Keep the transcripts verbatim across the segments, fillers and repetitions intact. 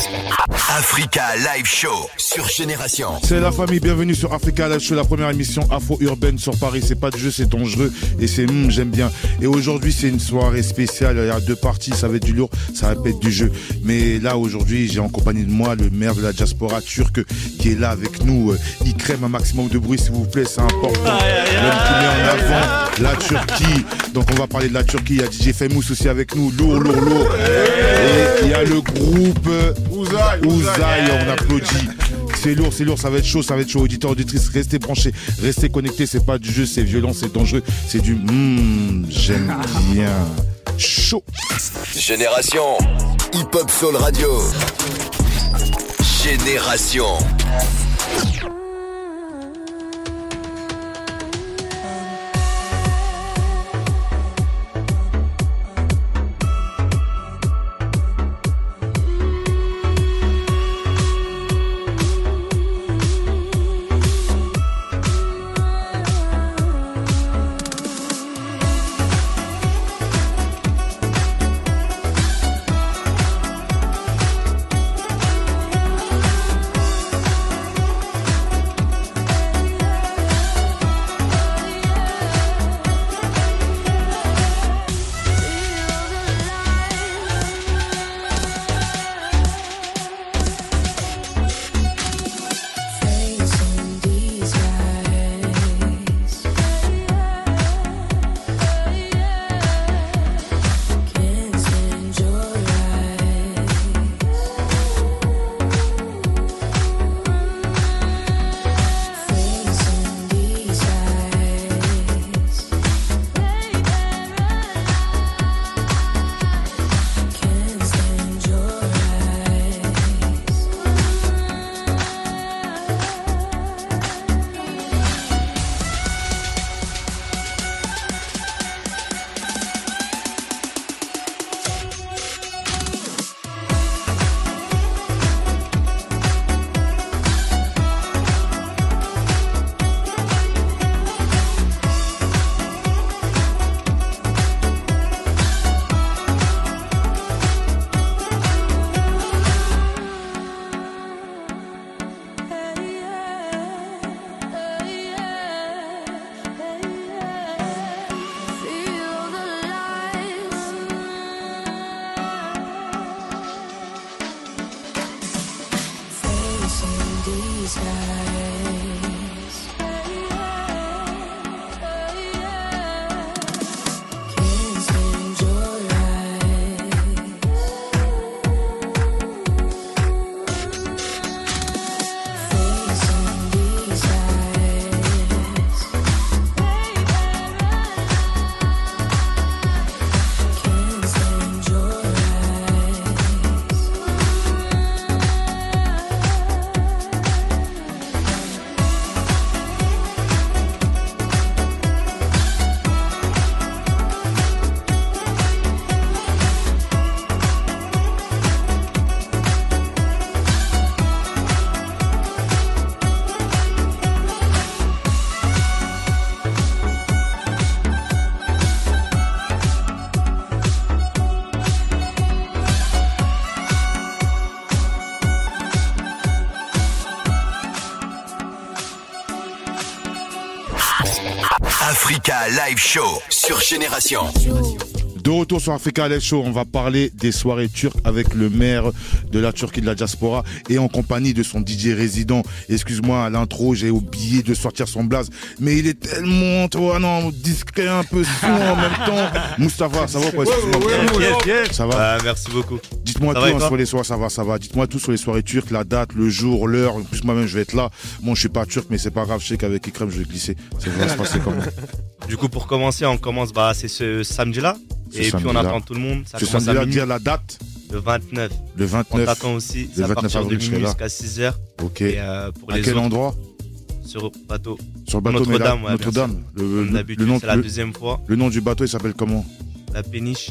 Africa Live Show sur Génération. C'est la famille, bienvenue sur Africa Live Show, la première émission afro-urbaine sur Paris. C'est pas de jeu, c'est dangereux et c'est mm, j'aime bien. Et aujourd'hui c'est une soirée spéciale, il y a deux parties, ça va être du lourd, ça va être du jeu. Mais là aujourd'hui j'ai en compagnie de moi le maire de la diaspora turque qui est là avec nous. Ikrem, un maximum de bruit s'il vous plaît, c'est important. L'homme qui met en avant la Turquie. Donc on va parler de la Turquie, il y a D J Famous aussi avec nous, lourd, lourd, lourd. Et il y a le groupe Ouzaï, Ouzaï, on applaudit. C'est lourd, c'est lourd, ça va être chaud, ça va être chaud. Auditeurs, auditrices, restez branchés, restez connectés. C'est pas du jeu, c'est violent, c'est dangereux. C'est du mmh, j'aime bien. Chaud. Génération Hip Hop Soul Radio. Génération. Africa Live Show sur Génération. De retour sur Africa Live Show, on va parler des soirées turques avec le maire de la Turquie de la diaspora et en compagnie de son D J résident. Excuse-moi à l'intro, j'ai oublié de sortir son blaze, mais il est tellement, toi, non, discret, un peu son en même temps. Moustapha, ça va quoi? Ça va? Ah, merci beaucoup. Dites-moi tout hein, sur les soirées, ça va, ça va. Dites-moi tout sur les soirées turques, la date, le jour, l'heure. En plus, moi-même, je vais être là. Bon, je suis pas turc, mais c'est pas grave. Je sais qu'avec Ikrem, je vais glisser. Ça va se passer comment? Du coup, pour commencer, on commence, bah, c'est ce samedi-là. Ce et samedi puis on là. attend tout le monde. Ça ce commence samedi-là, à dire la date. Le vingt-neuf. Le vingt-neuf. On t'attend aussi. Le C'est à partir de avril, minuit jusqu'à six heures. Ok. Et euh, pour à les quel autres, endroit? Sur le bateau. Sur le bateau Notre-Dame, ouais, Notre-Dame. Le, le, le, le nom, c'est la le, deuxième fois. Le nom du bateau, il s'appelle comment? La péniche.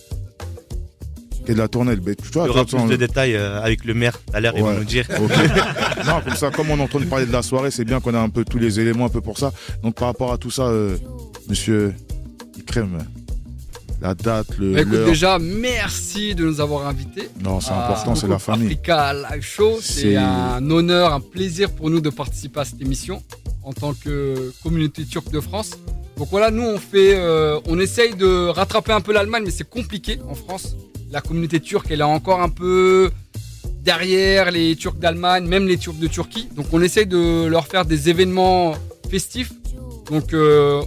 Et de la tournelle. Tu vois, il y aura plus de détails euh, avec le maire. Tout à l'heure, ouais. Il va nous dire. Okay. Non, comme ça, comme on est en train de parler de la soirée, c'est bien qu'on a un peu tous les éléments un peu pour ça. Donc, par rapport à tout ça, euh, monsieur Ikrem, la date, le Bah, écoute, l'heure. déjà, merci de nous avoir invités. Non, c'est à important, c'est la famille. Africa Live Show, c'est, C'est- un honneur, un plaisir pour nous de participer à cette émission en tant que communauté turque de France. Donc voilà, nous on fait, euh, on essaye de rattraper un peu l'Allemagne, mais c'est compliqué en France. La communauté turque, elle est encore un peu derrière les Turcs d'Allemagne, même les Turcs de Turquie. Donc on essaye de leur faire des événements festifs. Donc euh,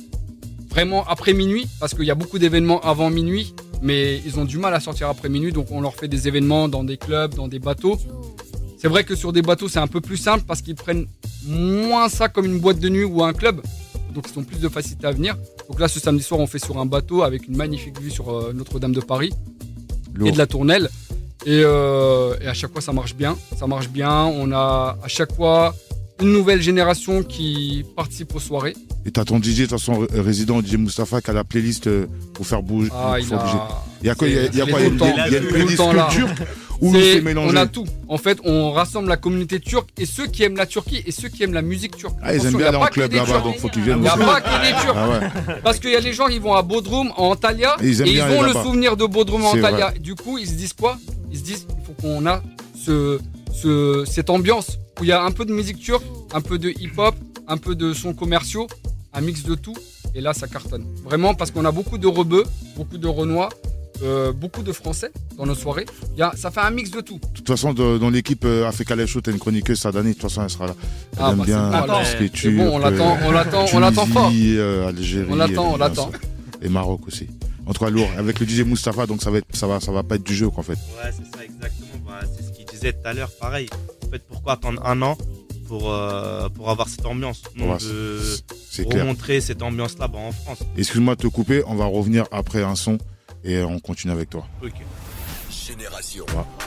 vraiment après minuit, parce qu'il y a beaucoup d'événements avant minuit, mais ils ont du mal à sortir après minuit, donc on leur fait des événements dans des clubs, dans des bateaux. C'est vrai que sur des bateaux, c'est un peu plus simple parce qu'ils prennent moins ça comme une boîte de nuit ou un club, donc ils ont plus de facilité à venir. Donc là, ce samedi soir, on fait sur un bateau avec une magnifique vue sur euh, Notre-Dame de Paris Lourd. et de la Tournelle. Et, euh, et à chaque fois, ça marche bien. Ça marche bien. On a à chaque fois une nouvelle génération qui participe aux soirées. Et t'as ton D J, de toute façon, euh, résident, D J Mustapha, qui a la playlist euh, pour faire bouger. Ah, pour il faire bouger. a... Il y a quoi Il y a, il y a c'est quoi Il y a tout une- le temps. il y a une Tout le playlist temps là. que turque ou C'est- c'est mélangé? on a tout. En fait, on rassemble la communauté turque et ceux qui aiment la Turquie et ceux qui aiment la musique turque. Ah, ils aiment Attention, bien y a aller en pas que club des là-bas, Turcs. donc faut qu'ils viennent Il n'y a aussi. pas que des Turcs. Ah ouais. Parce qu'il y a des gens qui vont à Bodrum, en Antalya, Et ils aiment et bien ils ont aller le là-bas. souvenir de Bodrum en C'est Antalya. Du coup, ils se disent quoi Ils se disent il faut qu'on a ce, ce, cette ambiance où il y a un peu de musique turque, un peu de hip-hop, un peu de sons commerciaux, un mix de tout. Et là, ça cartonne. Vraiment, parce qu'on a beaucoup de rebeux, beaucoup de renois, euh, beaucoup de français dans nos soirées. Il y a, ça fait un mix de tout. De toute façon, de- dans l'équipe euh, Africa Live Show, t'as une chroniqueuse, Sadani, de toute façon, elle sera là. Elle Ah, aime bah, bien c'est bon, tout alors. ce qui est C'est turc, bon, on l'attend, on l'attend, on l'attend fort. Tunisie, euh, Algérie. On l'attend, on euh, l'attend. Et Maroc aussi. En tout cas, lourd. Avec le D J Mustapha, donc ça va, être, ça va, ça va pas être du jeu, quoi, en fait. Ouais, c'est ça, exactement. Bah, c'est ce qu'il disait tout à l'heure. Pareil. En fait, pourquoi attendre un an pour, euh, pour avoir cette ambiance? Nous, on Ouais, veut c'est- c'est clair. remontrer cette ambiance-là bah, en France. Excuse-moi de te couper, on va revenir après un son et on continue avec toi. Ok. Génération.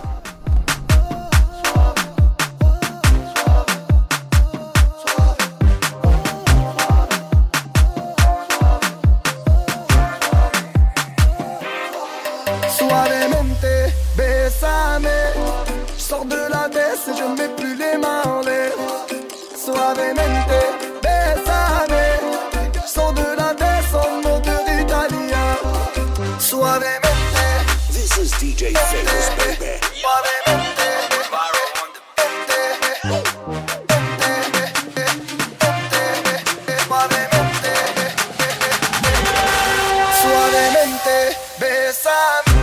Suavemente, bésame. Je sors de la baisse et je mets plus les mains en l'air. Suavemente, bésame. Je sors de la baisse en moteur italien. Suavemente. This is D J Famous, baby. Suavemente. Suavemente, bésame.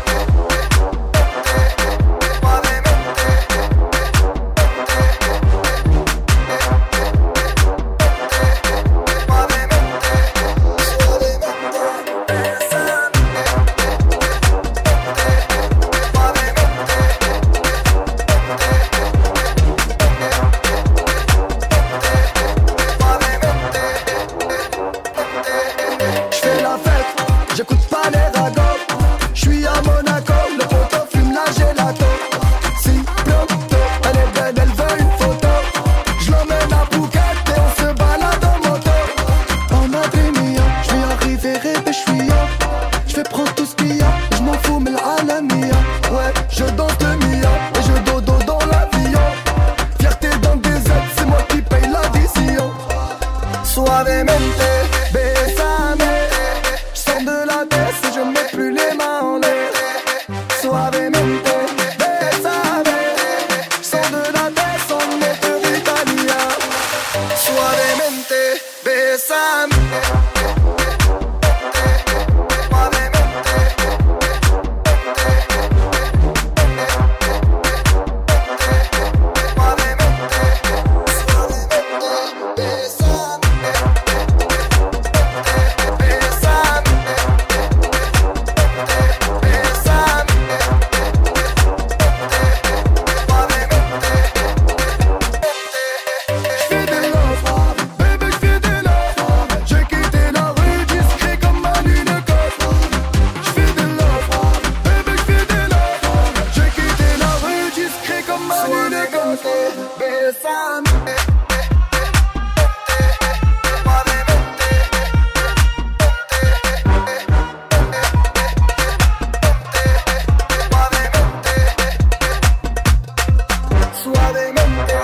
J'fais la fête, j'écoute pas les ragots. J'suis à Monaco, le poteau fume la gelato. Si bientôt, elle est belle, elle veut une photo. J'l'emmène à Phuket et on se balade en moto. En Madrid, j'vais arriver rêver, j'suis yo. J'vais prendre tout ce qu'il y a, j'm'en fous, mais l'alamia. Ouais, je danse le mia et je dodo dans l'avion. Fierté dans des aides, c'est moi qui paye l'addition. Suavemente, bésame. Je sors de la baisse et je mets plus les mains en l'air. Suavemente, bésame. Je sors de la baisse en moteur italien. Suavemente, bésame. J'fais des love, bébé j'fais des love. J'ai quitté la rue discret comme Manu Lecoq. J'fais des love, bébé j'fais des love. J'ai quitté la rue discret comme Manu Lecoq. Bésame. Suavemente.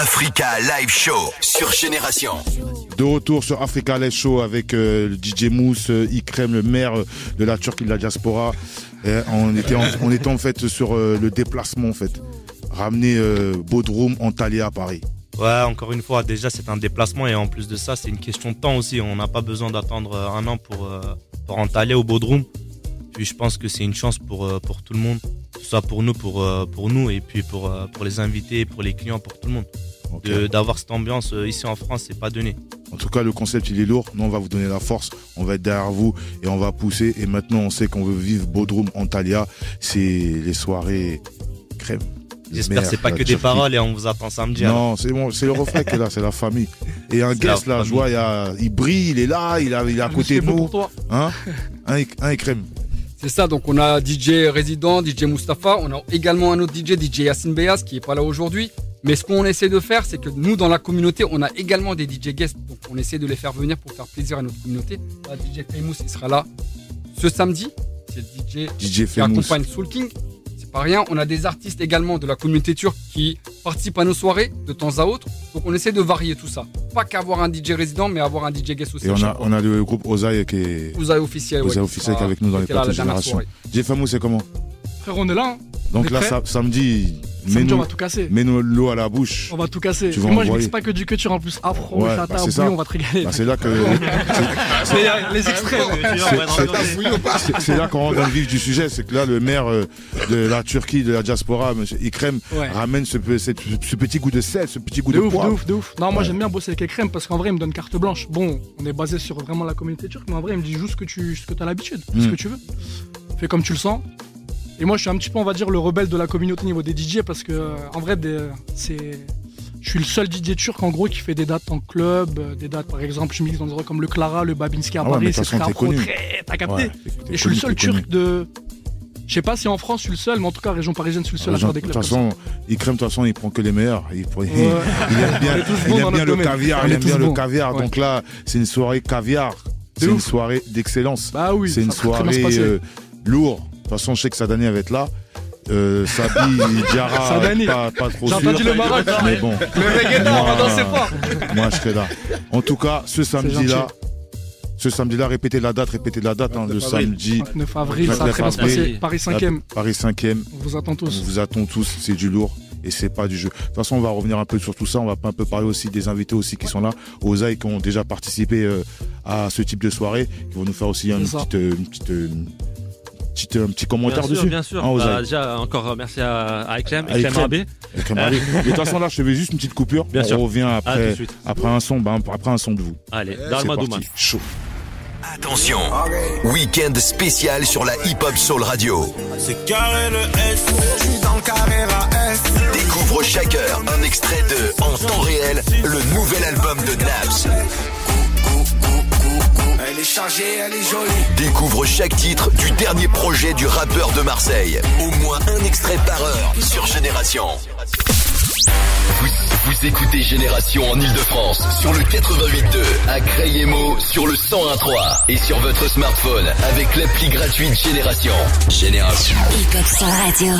Africa Live Show sur Génération. De retour sur Africa Live Show avec euh, le D J Mousse, euh, Ikrem, le maire euh, de la Turquie de la diaspora. Et on était en, on était en fait sur euh, le déplacement en fait. Ramener euh, Bodrum, Antalya à Paris. Ouais, encore une fois, déjà c'est un déplacement et en plus de ça, c'est une question de temps aussi. On n'a pas besoin d'attendre un an pour, euh, pour Antalya ou Bodrum. Puis je pense que c'est une chance pour, euh, pour tout le monde. Que ce soit pour nous, pour, euh, pour nous et puis pour, euh, pour les invités, pour les clients, pour tout le monde. Okay. De, d'avoir cette ambiance euh, ici en France, c'est pas donné. En tout cas, le concept, il est lourd. Nous, on va vous donner la force. On va être derrière vous et on va pousser. Et maintenant, on sait qu'on veut vivre Bodrum, Antalya. C'est les soirées crème. J'espère que c'est pas que des paroles et on vous attend samedi. Non, alors. c'est bon, c'est le refrain qui est là, c'est la famille. Et un guest là, je vois, il, y a, il brille, il est là, il, a, il est à côté de nous. Hein un, un crème. C'est ça, donc on a D J résident, D J Mustapha, on a également un autre D J, D J Yassine Beyaz qui est pas là aujourd'hui. Mais ce qu'on essaie de faire, c'est que nous, dans la communauté, on a également des D J guests. Donc on essaie de les faire venir pour faire plaisir à notre communauté. Là, D J Famous, il sera là ce samedi. C'est le D J, D J qui Famous. accompagne Soul King. C'est pas rien. On a des artistes également de la communauté turque qui participent à nos soirées de temps à autre. Donc on essaie de varier tout ça. Pas qu'avoir un D J résident, mais avoir un D J guest aussi. Et on a, on a le groupe Ozaï qui est... Ozaï officiel, Ozaï ouais, officiel qui est avec nous dans les plateaux de Génération. D J Famous, c'est comment? Frère, on est là. Hein. Donc là, ça, samedi... Samedi, on va tout casser. Mets-nous l'eau à la bouche. On va tout casser. Tu vas moi, je mixe pas que du culture en plus. Afro, ouais, chata, bah bouillon, on va te régaler. Bah c'est là que. c'est les extraits. C'est, c'est là qu'on rentre dans le vif du sujet. C'est que là, le maire de la Turquie, de la diaspora, M. Ikrem, ouais. ramène ce, ce, ce petit goût de sel, ce petit goût de, de ouf, poivre. De ouf, de ouf. Non, ouais. moi, j'aime bien bosser avec Ikrem parce qu'en vrai, il me donne carte blanche. Bon, on est basé sur vraiment la communauté turque, mais en vrai, il me dit juste ce que tu ce que t'as l'habitude, mm. ce que tu veux. Fais comme tu le sens. Et moi, je suis un petit peu, on va dire, le rebelle de la communauté au niveau des D J parce que, euh, en vrai, des, c'est, je suis le seul D J turc, en gros, qui fait des dates en club, euh, des dates, par exemple, je mixe dans des endroits comme le Clara, le Babinski à ah Paris, ouais, c'est très afro, très, t'as capté. Ouais, et je suis le seul turc de, je sais pas si en France, je suis le seul, mais en tout cas, région parisienne, je suis le seul à faire des clubs. De toute façon, Ikrem, de toute façon, il prend que les meilleurs. Il, il, ouais. il aime bien, il aime bien le caviar, il aime bien le caviar. Donc là, c'est une soirée caviar. C'est une soirée d'excellence. Bah oui. C'est une soirée lourde. De toute façon, je sais que Sadani va être là. Euh, Sabi, Diarra, pas, pas trop sûr. J'ai entendu le Maroc. Mais bon. Le reggaeton, on va danser fort. Moi, je serai là. En tout cas, ce samedi-là, ce samedi-là, répétez la date, répétez la date, hein, le samedi. vingt-neuf avril, ça va très bien se passer. Paris cinquième. Paris cinquième. On vous attend tous. On vous attend tous, c'est du lourd. Et c'est pas du jeu. De toute façon, on va revenir un peu sur tout ça. On va un peu parler aussi des invités aussi qui sont là, Ozaï, qui ont déjà participé euh, à ce type de soirée, qui vont nous faire aussi une petite, euh, une petite, euh, Petit, un petit commentaire bien dessus. Sûr, bien sûr. Hein, bah, déjà, encore merci à, à Ikrem, Ikrem Rabé. De toute façon, là, je fais juste une petite coupure. Bien on sûr. revient après, après un son, bah, après un son de vous. Allez, c'est parti. Chaud. Attention, week-end spécial sur la Hip Hop Soul Radio. C'est carré le S, je suis dans le carré à S. Découvre chaque heure un extrait de En temps réel, le nouvel album de Naps. Elle est chargée, elle est jolie. Découvre chaque titre du dernier projet du rappeur de Marseille. Au moins un extrait par heure sur Génération. Vous, vous écoutez Génération en Ile-de-France sur le quatre-vingt-huit deux, à Crayemo sur le cent un trois et sur votre smartphone avec l'appli gratuite Génération. Génération. Hip Hop Soul Radio.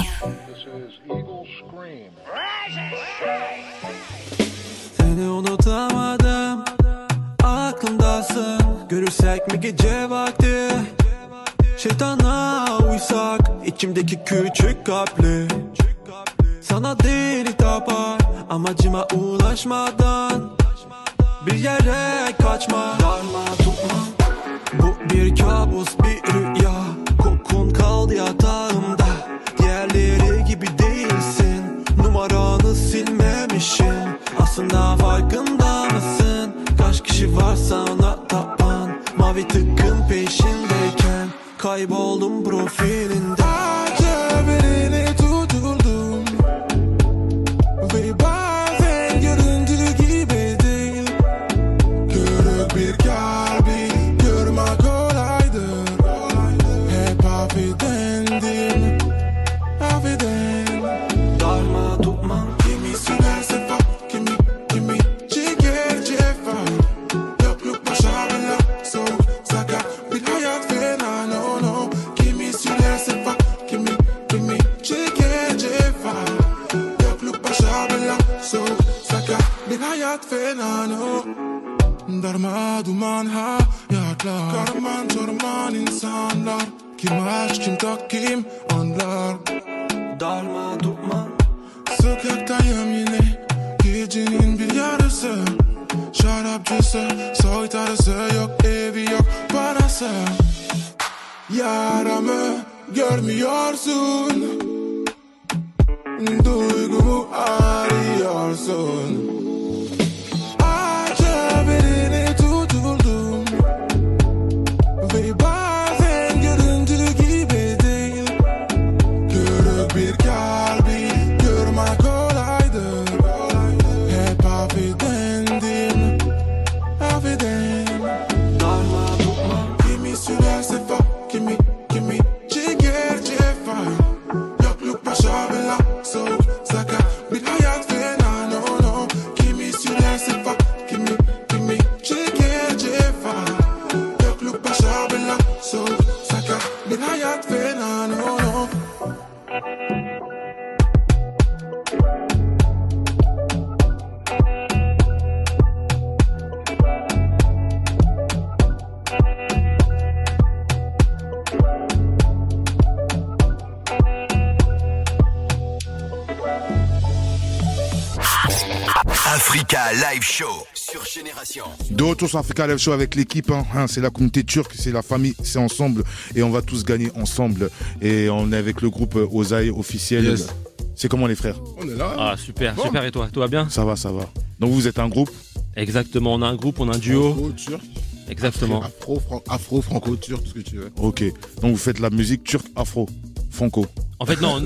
Seni unutamadım, aklımdasın. Görürsek mi gece vakti? Şeytana uysak, içimdeki küçük kalpli. Sana deli tapar, amacıma ulaşmadan bir yere kaçma. Darma tutma, bu bir kabus, bir rüya. Kokun kaldı yatağımda, diğerleri gibi değilsin. Numaranı silmemişim, aslında farkında mısın? Kaç kişi var sana tapan, mavi tıkkın peşindeyken kayboldum profilinde. Acı birini tuturdum ve bazen göründüğü gibi değil. Kırık bir kalbi kırmak kolaydır. Hep affedendim, affeden. Darma tutmam, kimi sürerse fark, kimi kimi çeker cefar. Yokluk başarılar, soğuk sakat bir hayat fena, no no. Kimi sürerse hayat fenano Darma duman hayatlar Karman çorman insanlar Kim aşk kim tak kim anlar Darma duman Sokaktayım yine Gecenin bir yarısı Şarapçısı soytarısı yok evi yok parası Yaramı görmüyorsun Duygumu arıyorsun Acı birini tutuldum Ve bazen göründüğü gibi değil Kırık bir kalbi görmek kolaydı Hep affedendim Affedendim Darma tutma Kimi sürerse fuck kimi kimi çeker cefay Yokluk başa bela soğuk sakat bir hayat fena no no Kimi sürerse fuck kimi kimi çeker cefay Yokluk başa bela soğuk sakat bir hayat fena no no Africa Live Show sur Génération. De retour sur Africa Live Show avec l'équipe, hein, hein, c'est la communauté turque, c'est la famille, c'est ensemble et on va tous gagner ensemble. Et on est avec le groupe Ozaï officiel. Yes. C'est comment les frères? On est là. Ah super, Bon. super et toi, tout va bien? Ça va, ça va. Donc vous êtes un groupe? Exactement, on a un groupe, on a un duo. Franco-turc. Exactement. Afro, fran- afro, franco-turc, tout ce que tu veux. Ok. Donc vous faites la musique turque, afro, franco. En fait non,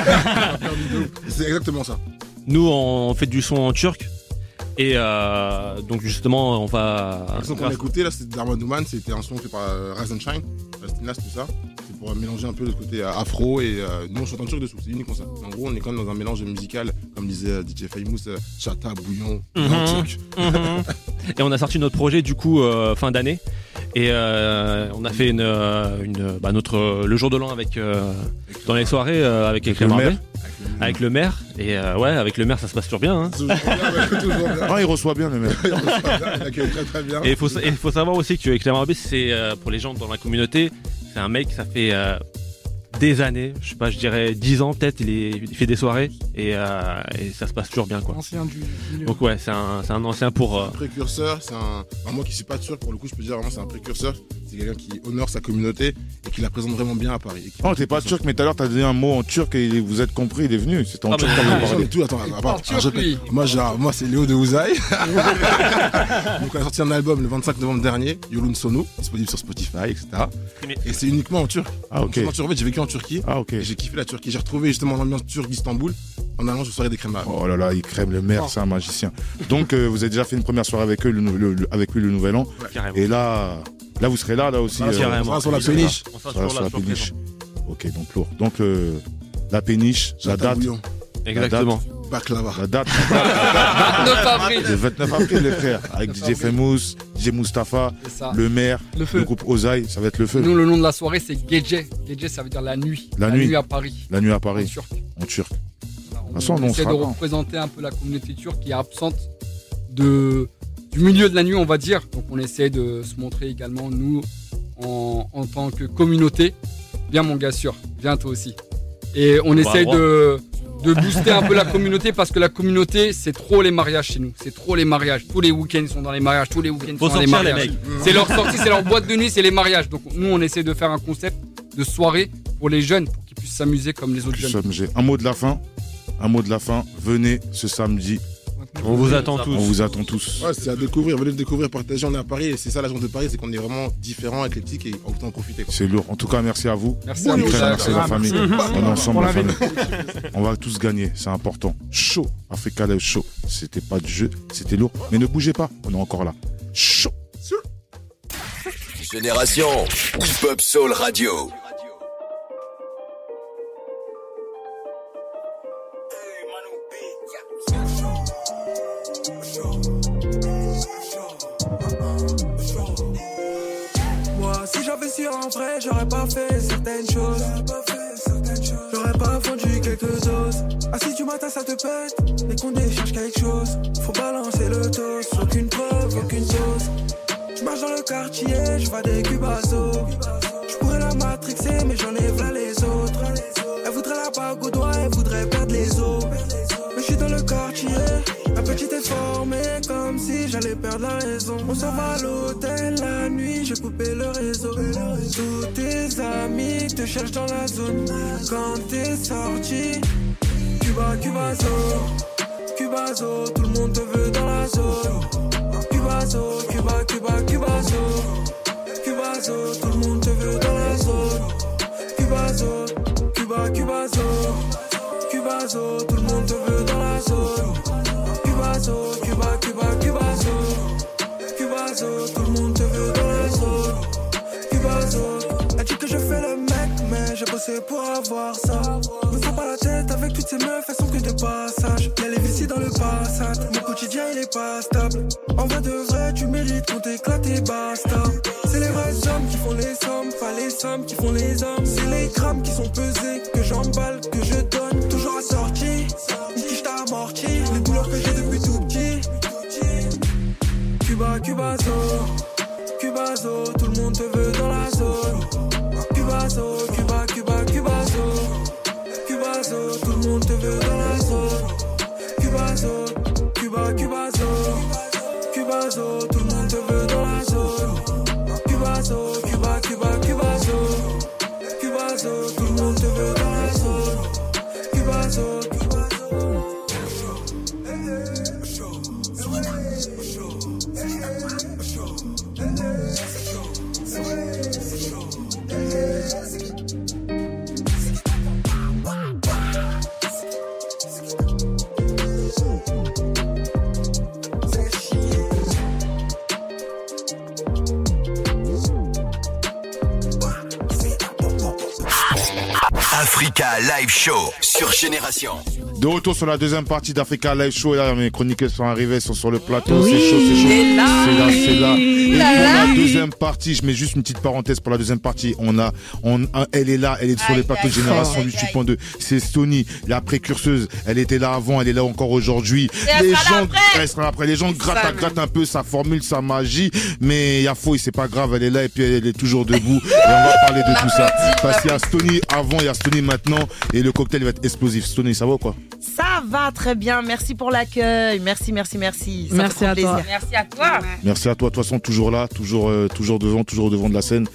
C'est exactement ça. nous on fait du son en turc. Et euh, donc justement on va... Le son qu'on a écouté là, c'était Darma Duman, c'était un son fait par euh, Rise and Shine, Stinas, tout ça. C'est pour euh, mélanger un peu le côté euh, afro et euh, nous on chante en turc dessous, c'est uniquement ça. En gros, on est quand même dans un mélange musical, comme disait euh, D J Famous, euh, chata, bouillon, Mhm. en turc. Mhm. Et on a sorti notre projet du coup euh, fin d'année. Et euh, on a fait une, euh, une bah, notre le jour de l'an avec euh, dans les soirées euh, avec Avec Ekrem le Harvey, maire. avec le maire. Et euh, ouais, avec le maire ça se passe toujours bien. Hein. Toujours bien, ouais, toujours bien. Ah, il reçoit bien le mec. Il reçoit bien, il accueille très très bien. Et il faut, et il faut savoir aussi que Ekrem Harvey, c'est euh, pour les gens dans la communauté, c'est un mec, ça fait euh, des années, je sais pas, je dirais dix ans peut-être, il, est, il fait des soirées et, euh, et ça se passe toujours bien quoi. Ancien du milieu. Donc ouais, c'est un, c'est un ancien pour... euh, Un précurseur, c'est un. Enfin, moi qui suis pas turc, pour le coup, je peux dire vraiment c'est un précurseur. C'est quelqu'un qui honore sa communauté et qui la présente vraiment bien à Paris. Et qui- Oh, t'es pas turc, mais tout à l'heure t'as donné un mot en turc et vous êtes compris, il est venu. C'était en Ah, turc bah, qu'on Ah, a j'en ai parlé. tout, attends, attends, parle attends, turc, je répète. lui. Moi, j'ai un- moi, c'est Léo de Ouzaï. Donc, on a sorti un album le vingt-cinq novembre dernier, Yolun Sono, disponible sur Spotify, et cetera. Et c'est uniquement en turc. Ah, ok. En fait, j'ai vécu en Turquie. Ah, ok. Et j'ai kiffé la Turquie. J'ai retrouvé justement l'ambiance turque d'Istanbul en allant sur soirée des crémages. Oh là là, il crème le maire, c'est un magicien. Donc euh, vous avez déjà fait une première soirée avec eux, le, nou- le- le- avec lui le nouvel an. carrément. Et là, là vous serez là, là aussi. Ah, euh, carrément. On sera sur la vous serez péniche. On sera là. Voilà, toujours sur là, la toujours péniche. présent. Ok, donc lourd. Donc euh, la péniche, la Chata date, bouillon, Exactement. baklava. la date, vingt-neuf avril. le vingt-neuf avril les frères, avec D J Famous, D J Mustapha, C'est ça. le maire, Le le, feu. groupe Ozaï, ça va être le feu. Nous, le nom de la soirée, c'est Gece. Gece, ça veut dire la nuit. La nuit. à Paris. La nuit à En Paris, turc. en turc. Voilà, on façon, nous, on essaie sera de là. représenter un peu la communauté turque qui est absente de, du milieu de la nuit, on va dire. Donc on essaie de se montrer également, nous, en, en tant que communauté. Viens mon gars sûr, viens toi aussi. Et on essaie droit. de, de booster un peu la communauté parce que la communauté, c'est trop les mariages chez nous. C'est trop les mariages. Tous les week-ends, ils sont dans les mariages. Tous les week-ends, ils Faut sont dans les sortir les mariages. mecs. C'est leur sortie, c'est leur boîte de nuit, c'est les mariages. Donc nous, on essaie de faire un concept de soirée pour les jeunes, pour qu'ils puissent s'amuser comme les autres Plus jeunes. samedi. Un mot de la fin. Un mot de la fin. Venez ce samedi. On vous attend tous. On vous attend tous. Ouais, c'est à découvrir, venez le découvrir, partager. On est à Paris et c'est ça la joie de Paris, c'est qu'on est vraiment différent, éclectique et on peut en profiter. quoi. C'est lourd. En tout cas, merci à vous. Merci à Très vous. merci la Ah, famille. merci. On est ensemble, Pour la la famille. On va tous gagner, c'est important. Chaud. Africa Live Show. C'était pas du jeu, c'était lourd. Mais ne bougez pas, on est encore là. Chaud. Génération Hip Hop Soul Radio. Moi, si j'avais su en vrai, j'aurais pas fait certaines choses. J'aurais pas vendu quelques doses. Ah, si du matin ça te pète, et qu'on échange quelque chose, faut balancer le taux. quartier, je vois des cubazos. Je pourrais la matrixer, mais j'en ai plein les autres. Elle voudrait la bague au doigt, elle voudrait perdre les os. Mais je suis dans le quartier, un petit effort, mais comme si j'allais perdre la raison. On s'en va à l'hôtel la nuit, j'ai coupé le réseau. Tous tes amis te cherchent dans la zone. Quand t'es sorti, Cuba, Cubazo, Cubazo, tout le monde te veut dans la zone. Cubazo, Cuba, Cuba, Cubazo, Cubazo, tout le monde te veut dans la zone. Cubazo, Cuba, Cubazo, Cubazo, tout le monde te veut dans la zone. Cubazo, Cuba, Cuba, Cubazo, Cubazo, tout le monde te veut dans la zone. Cubazo, elle dit que je fais le mec, mais j'ai bossé pour avoir ça. Me prends pas la tête avec toutes ces meufs, elles sont que de passage. Y'a les vicis dans le passage, mon quotidien il est pas stable. En vrai de vrai, tu mérites qu'on t'éclate et basta. C'est les vrais hommes qui font les sommes, pas les sommes qui font les hommes. C'est les grammes qui sont pesés, que j'emballe, que je donne, toujours assorti. Une tige t'a amorti, les douleurs que j'ai depuis tout petit. Cuba, Cubazo, Cubazo, tout le monde te veut dans la zone. Cubazo, Cuba, Cuba, Cubazo, Cubazo, tout le monde te veut dans la zone. Cubazo, Cuba, Cubazo, Cubazo, tout le monde te veut dans la zone. Cubazo, Cuba, Cuba, Cubazo, Cubazo, tout le monde te veut dans la zone. Cubazo, Africa Live Show sur Génération. De retour sur la deuxième partie d'Africa Live Show. Et là, mes chroniqueurs sont arrivés, sont sur le plateau. Oui, c'est chaud, c'est chaud. c'est là. C'est là, c'est là. Et Là, pour là. la deuxième partie, je mets juste une petite parenthèse pour la deuxième partie. On a, on, un- elle est là, elle est sur Aïe, les plateaux aïe, de Génération aïe, huit point deux. C'est Stony, la précurseuse. Elle était là avant, elle est là encore aujourd'hui. elle Les sera là gens, après. elle sera là après. Les gens grattent, Ça, à- grattent un peu sa formule, sa magie. Mais il y a faux, c'est pas grave. Elle est là et puis elle est toujours debout. Et on va parler de tout ça. Parce qu'il y a Stony avant, il y a Stony maintenant. Et le cocktail va être explosif. Stony, ça va ou quoi? Ça va très bien, merci pour l'accueil, merci, merci, merci. Ça Merci fait trop à toi. plaisir. Merci à toi. Merci à toi, de toute façon, toujours là, toujours, euh, toujours devant, toujours devant de la scène.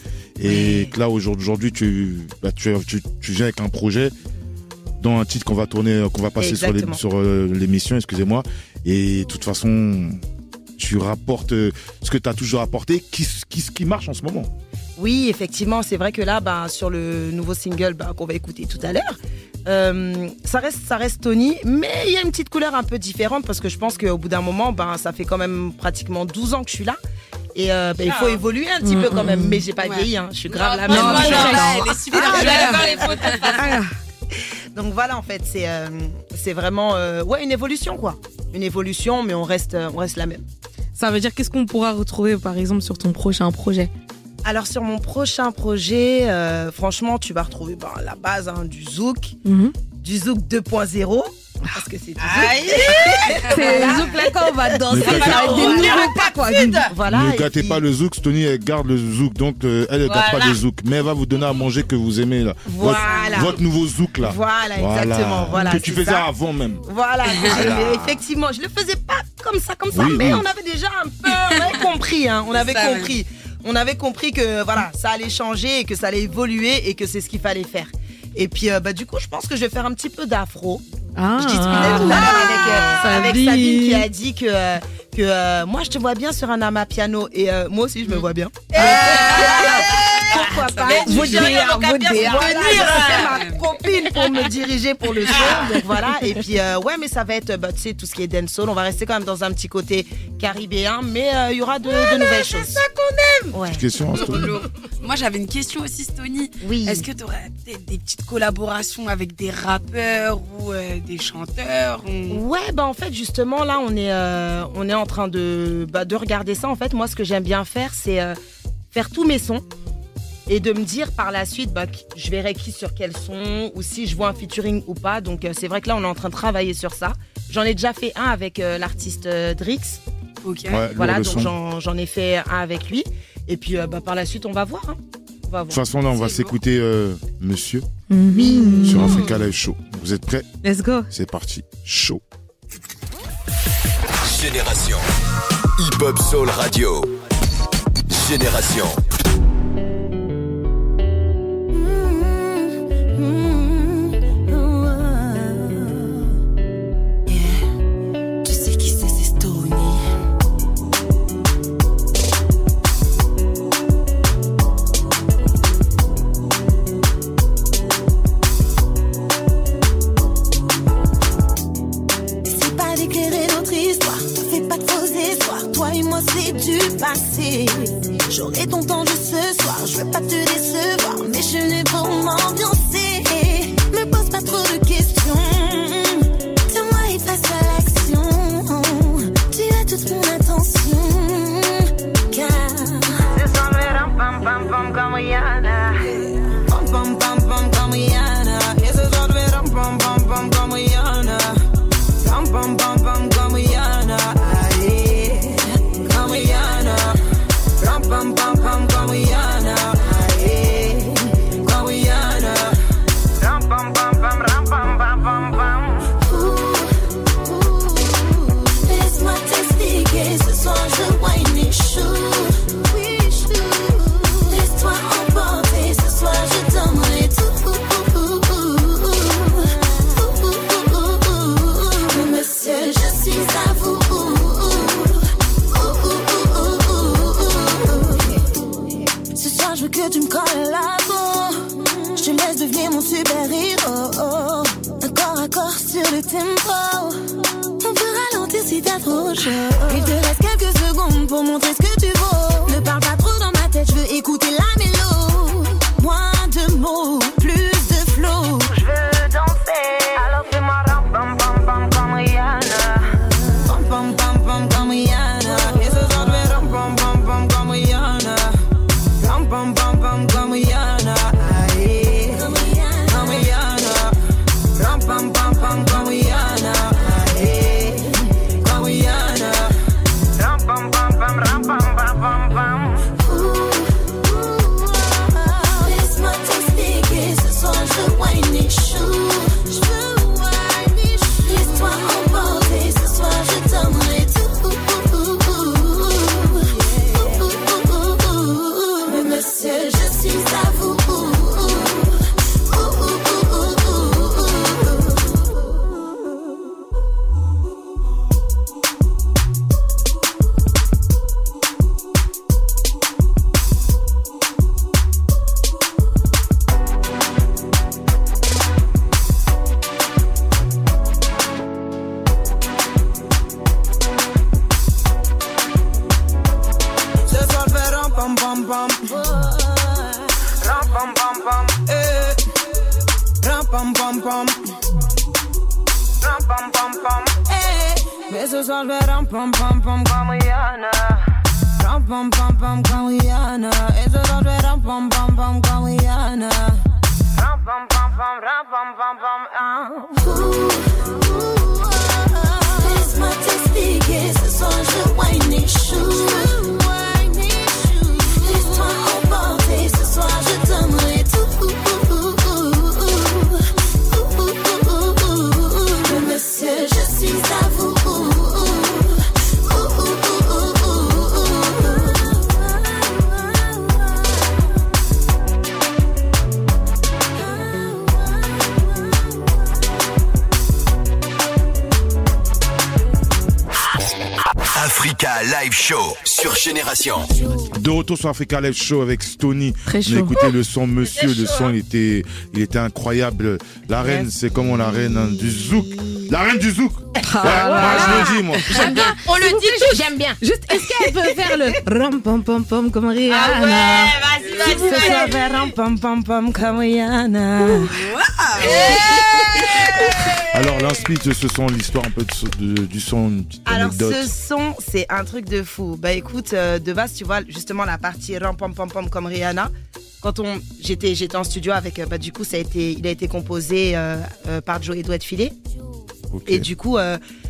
Et que là, aujourd'hui, tu, bah, tu, tu, tu viens avec un projet dans un titre qu'on va tourner, qu'on va passer sur les- Exactement. sur euh, l'émission, excusez-moi. Et de toute façon, tu rapportes euh, ce que tu as toujours apporté, qui, qui, qui marche en ce moment. Oui, effectivement, c'est vrai que là, bah, sur le nouveau single bah, qu'on va écouter tout à l'heure, euh, ça reste, ça reste Tony, mais il y a une petite couleur un peu différente parce que je pense qu'au bout d'un moment, bah, ça fait quand même pratiquement douze ans que je suis là. Et euh, bah, il faut Ah. évoluer un petit Mm, peu quand même, mm, mais j'ai pas ouais. vieilli, hein. Je suis grave Non, la non, même. non, Je suis non, encore- elle est super Ah, belle. je vais Ah. voir les photos. Ah. Donc voilà, en fait, c'est euh, c'est vraiment euh, ouais, une évolution, quoi. Une évolution, mais on reste, euh, on reste la même. Ça veut dire qu'est-ce qu'on pourra retrouver par exemple sur ton prochain projet? Alors sur mon prochain projet, euh, franchement, tu vas retrouver bah, la base hein, du zouk, Mhm. du zouk deux point zéro, parce que c'est du Aïe. zouk. C'est le zouk là quand on va danser, Ne ça va gâtez- être des nouveaux pas quoi. Voilà. ne et gâtez puis- pas le zouk, Stony, elle garde le zouk, donc euh, elle ne gâte Voilà. pas le zouk, mais elle va vous donner à manger que vous aimez là. Voilà. Votre, votre nouveau zouk là. Voilà, exactement, voilà, Que tu c'est faisais ça. avant même. Voilà, Voilà. mais effectivement, je le faisais pas comme ça, comme ça, Oui, mais oui. on avait déjà un peu, on avait compris, hein, on avait Ça, compris. On avait compris que voilà, ça allait changer et que ça allait évoluer et que c'est ce qu'il fallait faire. Et puis euh, bah du coup, je pense que je vais faire un petit peu d'afro. Ah, Je discutais tout à l'heure avec, euh, avec Sabine. Sabine qui a dit que, euh, que euh, moi je te vois bien sur un amapiano et euh, moi aussi je me vois bien. Pourquoi pas? Mais Vous tu dirais direz, qu'elle vous va bien direz, se voilà, tenir, c'est hein. ma copine pour me diriger pour le son. Donc voilà. Et puis euh, ouais, mais ça va être bah, tu sais tout ce qui est dancehall. On va rester quand même dans un petit côté caribéen, mais euh, il y aura de, de nouvelles choses. C'est ça qu'on aime. Ouais. Question, hein, Stony. Moi j'avais une question aussi, Stony. Oui. Est-ce que tu aurais peut-être des petites collaborations avec des rappeurs ou euh, des chanteurs ou... Ouais, bah en fait justement là on est euh, on est en train de bah, de regarder ça. En fait, moi ce que j'aime bien faire, c'est euh, faire tous mes sons et de me dire par la suite bah, qui- je verrai qui sur quel son ou si je vois un featuring ou pas. Donc euh, c'est vrai que là on est en train de travailler sur ça. J'en ai déjà fait un avec euh, l'artiste euh, Drix. Ok. Ouais, Voilà, lourd le donc son. j'en, j'en ai fait un avec lui. Et puis euh, bah, par la suite, on va voir. Hein. On va voir. De toute façon, là, on va s'écouter euh, Monsieur Mhm. sur Africa Live Show. Vous êtes prêts? Let's go. C'est parti. Show. Génération Hip Hop Soul Radio. Génération. Tu sais qui c'est, c'est Stony. C'est pas d'éclairer notre histoire, ne fais pas de faux espoirs. Toi et moi c'est du passé. J'aurai ton temps juste ce soir, je veux pas te décevoir, mais je n'ai pas m'ambiancer. Me pose pas trop de questions, tiens-moi et passe à l'action. Tu as toute mon attention, car ce soir le ram pam pam pam comme Rihanna. Pam pam pam pam comme Rihanna. Et ce soir le ram pam pam pam comme Rihanna. Pam pam pam pam comme Rihanna. Allez, comme Rihanna. Pam pam pam pam comme Rihanna. Allez, comme Rihanna. Pam pam pam pam ram pam pam pam pam. Laisse-moi t'expliquer, ce soir je whine et shoot. Oui, shoot. Laisse-toi emporter, ce soir je donnerai tout. Monsieur, je suis à vous. Ce soir je veux que tu me colles à la peau. Je te laisse devenir mon super-héros. Un corps à corps sur le tempo. On peut ralentir si t'as trop chaud. Il te reste quelques secondes pour montrer ce que tu vaux. Ne parle pas trop dans ma tête, je veux écouter la mélo. Moins de mots, plus de flow. Je veux danser, alors fais-moi ram pam pam pam comme Rihanna. Pam pam pam pam comme Rihanna. Et ce soir je vais ram pam pam pam comme Rihanna. Pam pam pam pam comme Rihanna. Allez, comme Rihanna. Pam pam pam pam comme Rihanna. Allez, comme Rihanna. Pam pam pam pam ram pam pam pam pam. Laisse-moi t'expliquer, ce soir je whine et shoot. Je veux whine et shoot. Laisse-toi emporter, ce soir je donnerai tout. Mais monsieur, je suis à vous. Ce soir je fais ram pam pam pam. Ram pam pam pam. Eh. Ram pam pam pam. Ram pam pam pam. Eh. Mais ce soir je fais ram pam pam pam comme Rihanna. Ram pam pam pam comme Rihanna. Et ce soir je fais ram pam pam pam comme Rihanna. Ram pam pam pam ram pam pam pam. Ah. Laisse-moi t'expliquer, ce soir je whine et shoot. Laisse-toi emporter, ce soir je donnerai tout. Mais monsieur, je suis à vous. Africa Live Show sur Génération. De retour sur Africa Live Show avec Stony. Très On a chaud. écouté le son Monsieur, le chaud, son hein. il était, il était incroyable. La reine, Yes. c'est comment la reine hein, du zouk. La reine du zouk. Ah, Ouais, moi, je le dis moi. J'aime bien. On le dit tous, j'aime bien. Juste, est-ce qu'elle peut faire le ram pam pam pam comme Rihanna? Ah ouais, vas-y, S'il vous vas-y, plaît. vas-y. Ram pam pam pam comme Rihanna. Alors l'inspire de ce son, l'histoire un peu de, ce- de- du son, une petite Alors anecdote. ce son, c'est un truc de fou. Bah écoute, euh, de base, tu vois, justement la partie ram pam pam pam comme Rihanna. Quand on, j'étais, j'étais en studio avec, euh, bah du coup, ça a été, il a été composé euh, euh, par Joe Edouard Filet. Ok. Et du coup, euh,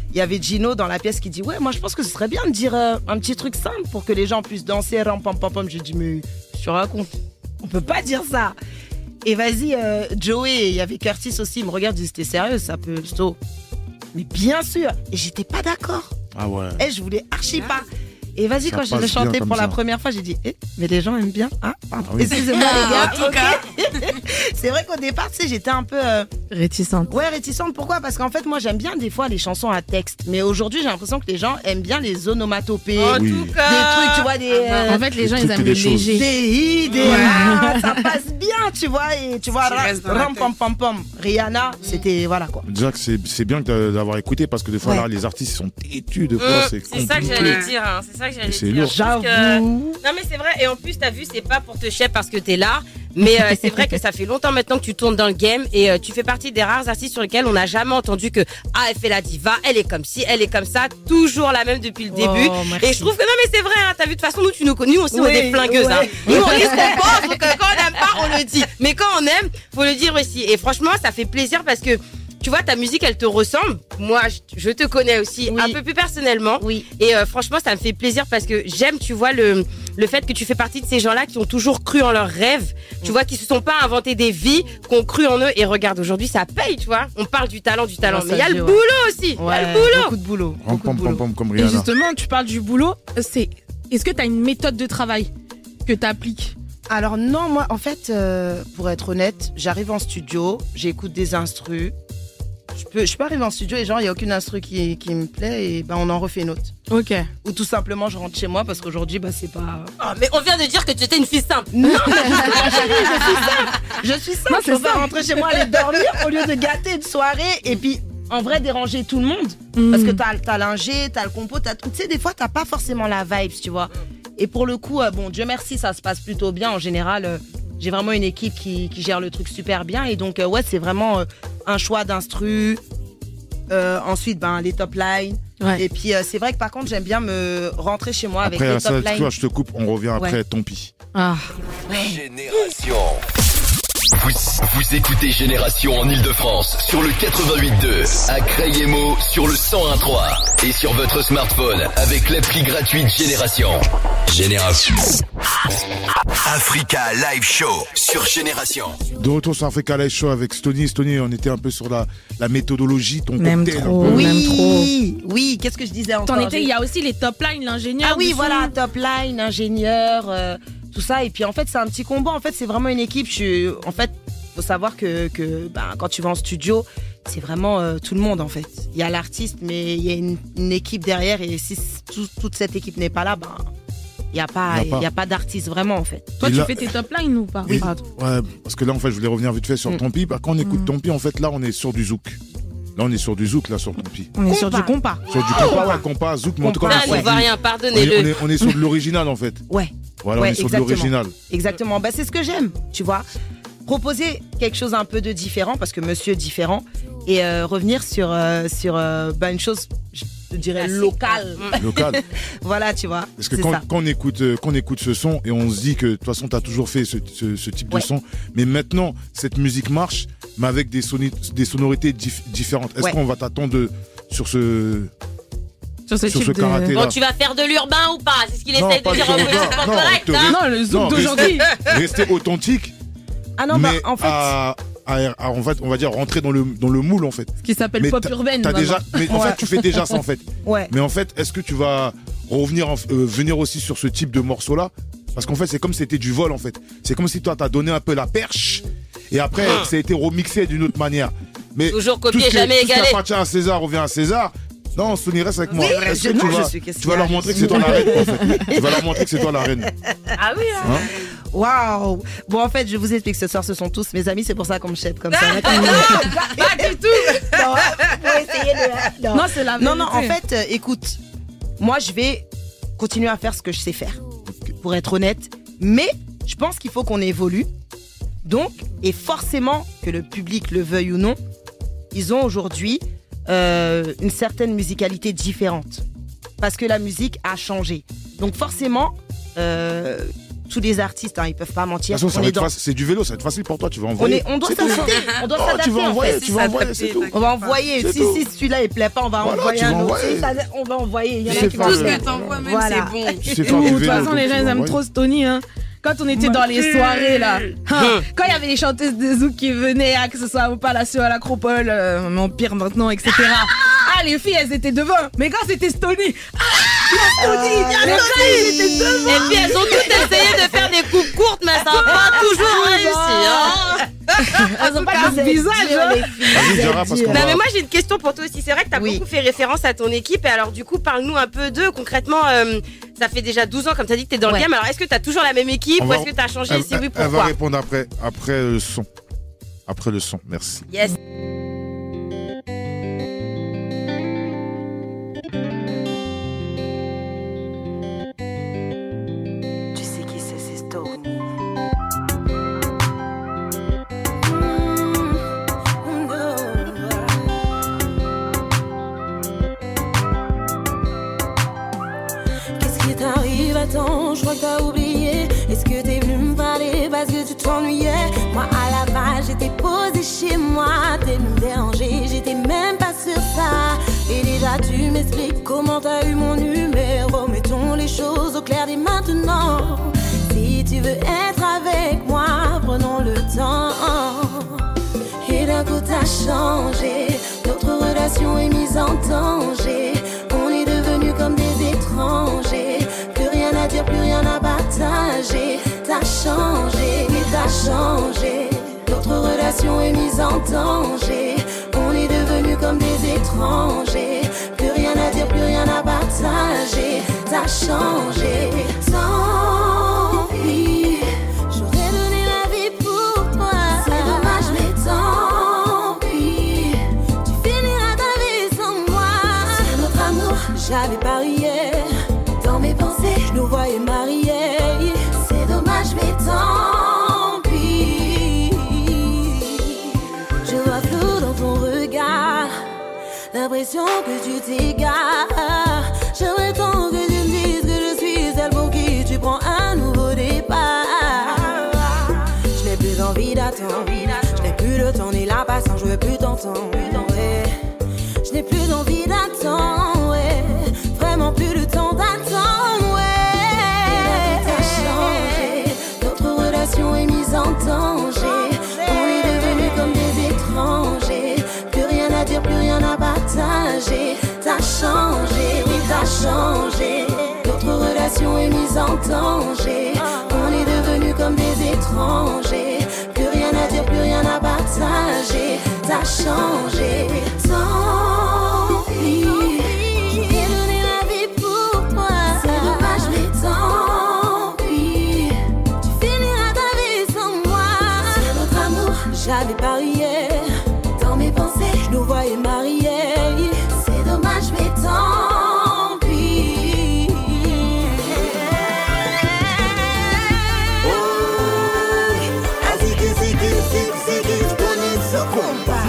il y avait Gino dans la pièce qui dit ouais, moi je pense que ce serait bien de dire euh, un petit truc simple pour que les gens puissent danser, ram pam pam pam. J'ai dit mais tu racontes, on peut pas dire ça. Et vas-y, euh, Joey, il y avait Curtis aussi, il me regarde, il dit c'était sérieux, ça peut sto. Mais bien sûr, et j'étais pas d'accord. Ah ouais. Et je voulais archi pas. Et vas-y, Ça quand je l'ai passe bien chanté comme pour la ça. première fois, j'ai dit, eh, mais les gens aiment bien. Ah, pardon. Ah oui. Excusez-moi, les gars. En tout ok. C'est vrai qu'au départ, tu sais, j'étais un peu. euh, Réticente. Ouais, réticente. Pourquoi? Parce qu'en fait, moi, j'aime bien des fois les chansons à texte. Mais aujourd'hui, j'ai l'impression que les gens aiment bien les onomatopées. En Oui. tout cas. Des trucs, tu vois, des. euh, En fait, les Des gens, ils trucs aiment et le des choses. léger. Des i, des Ouais. ah, ça passe bien, tu vois. Et tu vois, Qui ra- reste dans la ram tête. pam pam pam. Rihanna, c'était. Voilà quoi. Déjà que c'est c'est bien que d'avoir écouté parce que des fois Ouais. là les artistes ils sont têtus de fois Mmh, c'est c'est ça que compliqué. j'allais dire, hein, c'est ça que j'allais Et c'est dire. lourd. Je trouve que- J'avoue. Non mais c'est vrai, et en plus t'as vu, c'est pas pour te chef parce que t'es là, mais euh, c'est vrai que ça fait longtemps maintenant que tu tournes dans le game et euh, tu fais partie des rares artistes sur lesquels on n'a jamais entendu que ah elle fait la diva, elle est comme ci, elle est comme ça, toujours la même depuis le début. Oh, merci. Et je trouve que non mais c'est vrai, hein, t'as vu de toute façon nous tu nous connais, nous aussi on Oui, est des flingueuses. ouais. Hein. Nous on dit ce qu'on pense, donc euh, quand on n'aime pas on le dit, mais quand on aime faut le dire aussi. Et franchement ça fait plaisir parce que tu vois, ta musique, elle te ressemble. Moi, je, je te connais aussi Oui. un peu plus personnellement. Oui. Et euh, franchement, ça me fait plaisir parce que j'aime, tu vois, le, le fait que tu fais partie de ces gens-là qui ont toujours cru en leurs rêves. Tu vois, qui se sont pas inventés des vies, qui ont cru en eux. Et regarde, aujourd'hui, ça paye, tu vois. On parle du talent, du talent. Ouais, mais il y ça a se le dit, boulot ouais. aussi. Il y a Ouais, le boulot. beaucoup de boulot. Ram Beaucoup de pam boulot. pam pam comme Et Rihanna. justement, tu parles du boulot. C'est, est-ce que tu as une méthode de travail que tu appliques? Alors non, moi, en fait, euh, pour être honnête, j'arrive en studio, j'écoute des instrus. Je peux, je peux arriver en studio et genre, il n'y a aucune instru qui, qui me plaît et ben, on en refait une autre. Ok. Ou tout simplement, je rentre chez moi parce qu'aujourd'hui, bah, c'est pas... Oh, mais on vient de dire que tu étais une fille simple. Non, mais justement, chérie, je suis simple. Je suis simple. Non, je c'est préfère ça. rentrer chez moi, aller dormir au lieu de gâter une soirée et puis en vrai déranger tout le monde. Mm. Parce que t'as, t'as l'ingé, t'as le compo, t'as tout. Tu sais, des fois, t'as pas forcément la vibe, tu vois. Et pour le coup, euh, bon, Dieu merci, ça se passe plutôt bien. En général, euh, j'ai vraiment une équipe qui, qui gère le truc super bien. Et donc, euh, ouais, c'est vraiment euh, un choix d'instru. Euh, ensuite, ben, les top lines. Ouais. Et puis, euh, c'est vrai que par contre, j'aime bien me rentrer chez moi avec Après les ça, top tu lines. vois, je te coupe, on revient après, Ouais. tant pis. Ah. Génération. Vous, vous écoutez Génération en Ile-de-France sur le quatre-vingt-huit deux, à Crayemo sur le cent un trois et sur votre smartphone avec l'appli gratuite Génération. Génération. Africa Live Show sur Génération. De retour sur Africa Live Show avec Stony. Stony, on était un peu sur la, la méthodologie, ton On aime cocktail. trop. un peu. On aime Oui, oui, qu'est-ce que je disais encore? T'en étais, J'ai- il y a aussi les top lines, l'ingénieur. Ah oui, du son. voilà, top line, ingénieur, euh, tout ça. Et puis en fait, c'est un petit combat. En fait, c'est vraiment une équipe. Je suis, en fait, faut savoir que, que ben, quand tu vas en studio, c'est vraiment euh, tout le monde en fait. Il y a l'artiste, mais il y a une, une équipe derrière. Et si tout- toute cette équipe n'est pas là, ben il n'y a pas, Il y a pas. il y a pas d'artiste vraiment en fait. Toi, Et tu là- fais tes top lines ou pas? Et- Pardon. ouais, parce que là, en fait, je voulais revenir vite fait sur Mm. Tompi. Bah, quand on écoute Mm. Tompi, en fait, là, on est sur du zouk. Là, on est sur du zouk, là, sur Tompi. On est sur du Compas. compas. Sur du compas, ouais, compas, zouk, mais en tout cas, Compas, on Ça, est ne sur va du- rien, on est, on pardonnez-le. est- on est sur de l'original, en fait. Ouais. Voilà, Ouais, on est sur exactement. de l'original. Exactement. Bah, c'est ce que j'aime, tu vois. Proposer quelque chose un peu de différent, parce que monsieur différent, et euh, revenir sur, euh, sur euh, bah, une chose, je dirais, Classique. locale. Local. Voilà, tu vois. Parce que c'est quand, ça. quand on écoute, euh, quand on écoute ce son et on se dit que de toute façon, tu as toujours fait ce, ce- ce type Ouais. de son, mais maintenant, cette musique marche, mais avec des, soni- des sonorités dif- différentes. Est-ce Ouais. qu'on va t'attendre de- sur ce. Sur ce Sur type ce de... karaté. Bon, là. tu vas faire de l'urbain ou pas? C'est ce qu'il Non, essaye pas de dire sur en le politique bas. pas Non, correct, te- hein? Non, le zouk Non, d'aujourd'hui. Rester authentique, Ah non, bah, mais en fait. à, à- à- en fait, on va dire rentrer dans le, dans le moule, en fait. Ce qui s'appelle Mais pop t'as- urbaine. T'as vraiment. déjà, mais en Ouais. fait, tu fais déjà ça, en fait. Ouais. Mais en fait, est-ce que tu vas revenir, en- euh, venir aussi sur ce type de morceau-là? Parce qu'en fait, c'est comme si c'était du vol, en fait. C'est comme si toi, t'as donné un peu la perche, et après, ça a été remixé d'une autre manière. Mais Toujours tout copié, ce qui, jamais tout ce qui égalé. appartient à César revient à César. Non, Sony, reste avec moi. Oui, Est-ce je- que tu non, vas, je suis- qu'est-ce tu qu'il vas y a, leur montrer je que c'est toi la reine, en fait. Tu vas leur montrer que c'est toi la reine. Ah oui, hein. Hein? Waouh. Bon, en fait, je vous explique ce soir, ce sont tous mes amis, c'est pour ça qu'on me chèpe comme ça. Pas du tout. Non, faut essayer de. Non, Non, c'est la non, non, en vérité. fait, euh, écoute, moi, je vais continuer à faire ce que je sais faire, pour être honnête. Mais je pense qu'il faut qu'on évolue. Donc, et forcément, que le public le veuille ou non, ils ont aujourd'hui euh, une certaine musicalité différente. Parce que la musique a changé. Donc, forcément, euh, tous les artistes, hein, ils peuvent pas mentir. De toute façon, ça On va est être dans- facile. C'est du vélo, ça va être facile pour toi. Tu vas On, envoyer. est, on doit C'est tout. s'adapter. On doit Oh, s'adapter. tu vas en envoyer, fait. tu vas envoyer, c'est tout. On va envoyer. C'est Si, tout. si celui-là il plaît pas, on va Voilà, envoyer tu vas un autre. envoyer. Si ça- On va envoyer. Il y en Tu a sais qui faire vont le- le Ce que t'envoies même, Voilà. c'est bon. Tu sais faire Ouh, du de toute vélo, façon, donc les tu gens, vas ils aiment envoyer. trop Stony, hein. Quand on était dans les soirées, là, hein, quand il y avait les chanteuses de Zouk qui venaient, hein, que ce soit au Palacio, à l'Acropole, euh, mais Empire maintenant, et cetera. Ah, les filles, elles étaient devant. Mais quand c'était Stony, ah, il y a Stony, il y a Les Stony, ils étaient devant. Et puis elles ont toutes essayé de faire des coupes courtes, mais ça n'a pas toujours réussi. Hein. Elles ont pas de visage. hein. Vas-y, Zara, parce qu'on Non, va- mais moi j'ai une question pour toi aussi. C'est vrai que tu as beaucoup fait référence à ton équipe. Et alors, du coup, parle-nous un peu d'eux. Concrètement, euh, ça fait déjà douze ans, comme tu as dit, que tu es dans Ouais. le game. Alors, est-ce que tu as toujours la même équipe On ou va- est-ce que tu as changé? Elle, Si oui, elle va pourquoi? répondre après, après le son. Après le son, merci. Yes. Tu sais qui c'est, c'est Stony. Qu'est-ce qui t'arrive? Attends, je crois que t'as oublié. Est-ce que t'es venu me parler parce que tu t'ennuyais? Moi à la base j'étais posée chez moi. T'es venu me déranger, j'étais même pas sur ça. Et déjà tu m'expliques comment t'as eu mon numéro. Mettons les choses au clair dès maintenant. Si tu veux être avec moi, prenons le temps. Et d'un coup t'as changé, notre relation est mise en danger. On est devenus comme des étrangers, plus rien à dire, plus rien à partager. T'as changé, t'as changé, notre relation est mise en danger. On est devenus comme des étrangers, plus rien à dire, plus rien à partager. T'as changé, tant pis. J'aurais donné la vie pour toi. C'est dommage, mais tant pis. Tu finiras ta vie sans moi. C'est notre amour, j'avais parié. Dans mes pensées, je nous voyais mariés. C'est dommage, mais tant pis. Je vois flou dans ton regard, l'impression que tu t'égares. J'aimerais tant que tu me dises que je suis celle pour qui tu prends un nouveau départ. Je n'ai plus envie d'attendre, je n'ai plus le temps ni la patience, je veux plus t'entendre. Ouais. Je n'ai plus envie d'attendre, ouais. Vraiment plus le temps d'attendre, ouais. T'as changé, notre relation est mise en danger. On est devenus comme des étrangers, plus rien à dire, plus rien à partager. T'as changé, oui t'as changé, notre relation est mise en danger. On est devenus comme des étrangers, plus rien à dire, plus rien à partager. T'as changé, tant pis. J'aurais donné la vie pour toi. C'est dommage, mais tant pis. Tu finiras ta vie sans moi. C'est notre amour, j'avais parié. Dans mes pensées, je nous voyais mariés. C'est dommage, mais tant pis. Oh, así que sí que sí sí que con eso compa.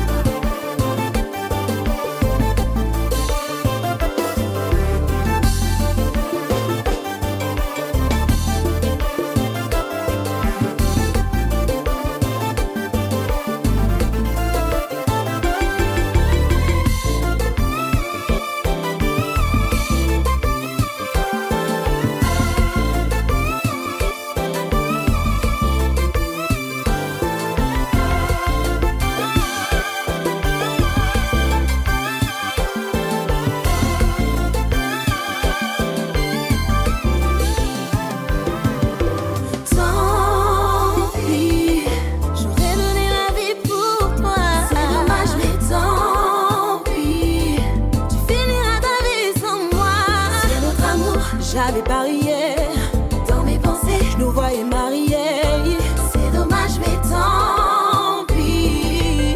Tant pis, j'aurais donné la vie pour toi. C'est dommage, mais tant pis. Tu finiras ta vie sans moi. C'est notre amour, j'avais parié. Dans mes pensées, je nous voyais mariés. C'est dommage, mais tant pis.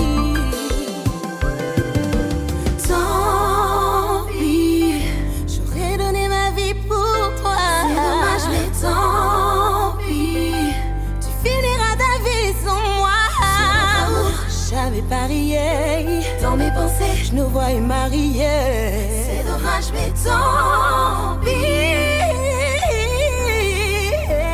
Tant pis, j'aurais donné ma vie pour toi. C'est dommage, mais tant pis. Tu finiras ta vie sans moi. J'avais parié. Dans mes pensées, je nous voyais mariés. C'est dommage, mais tant pis.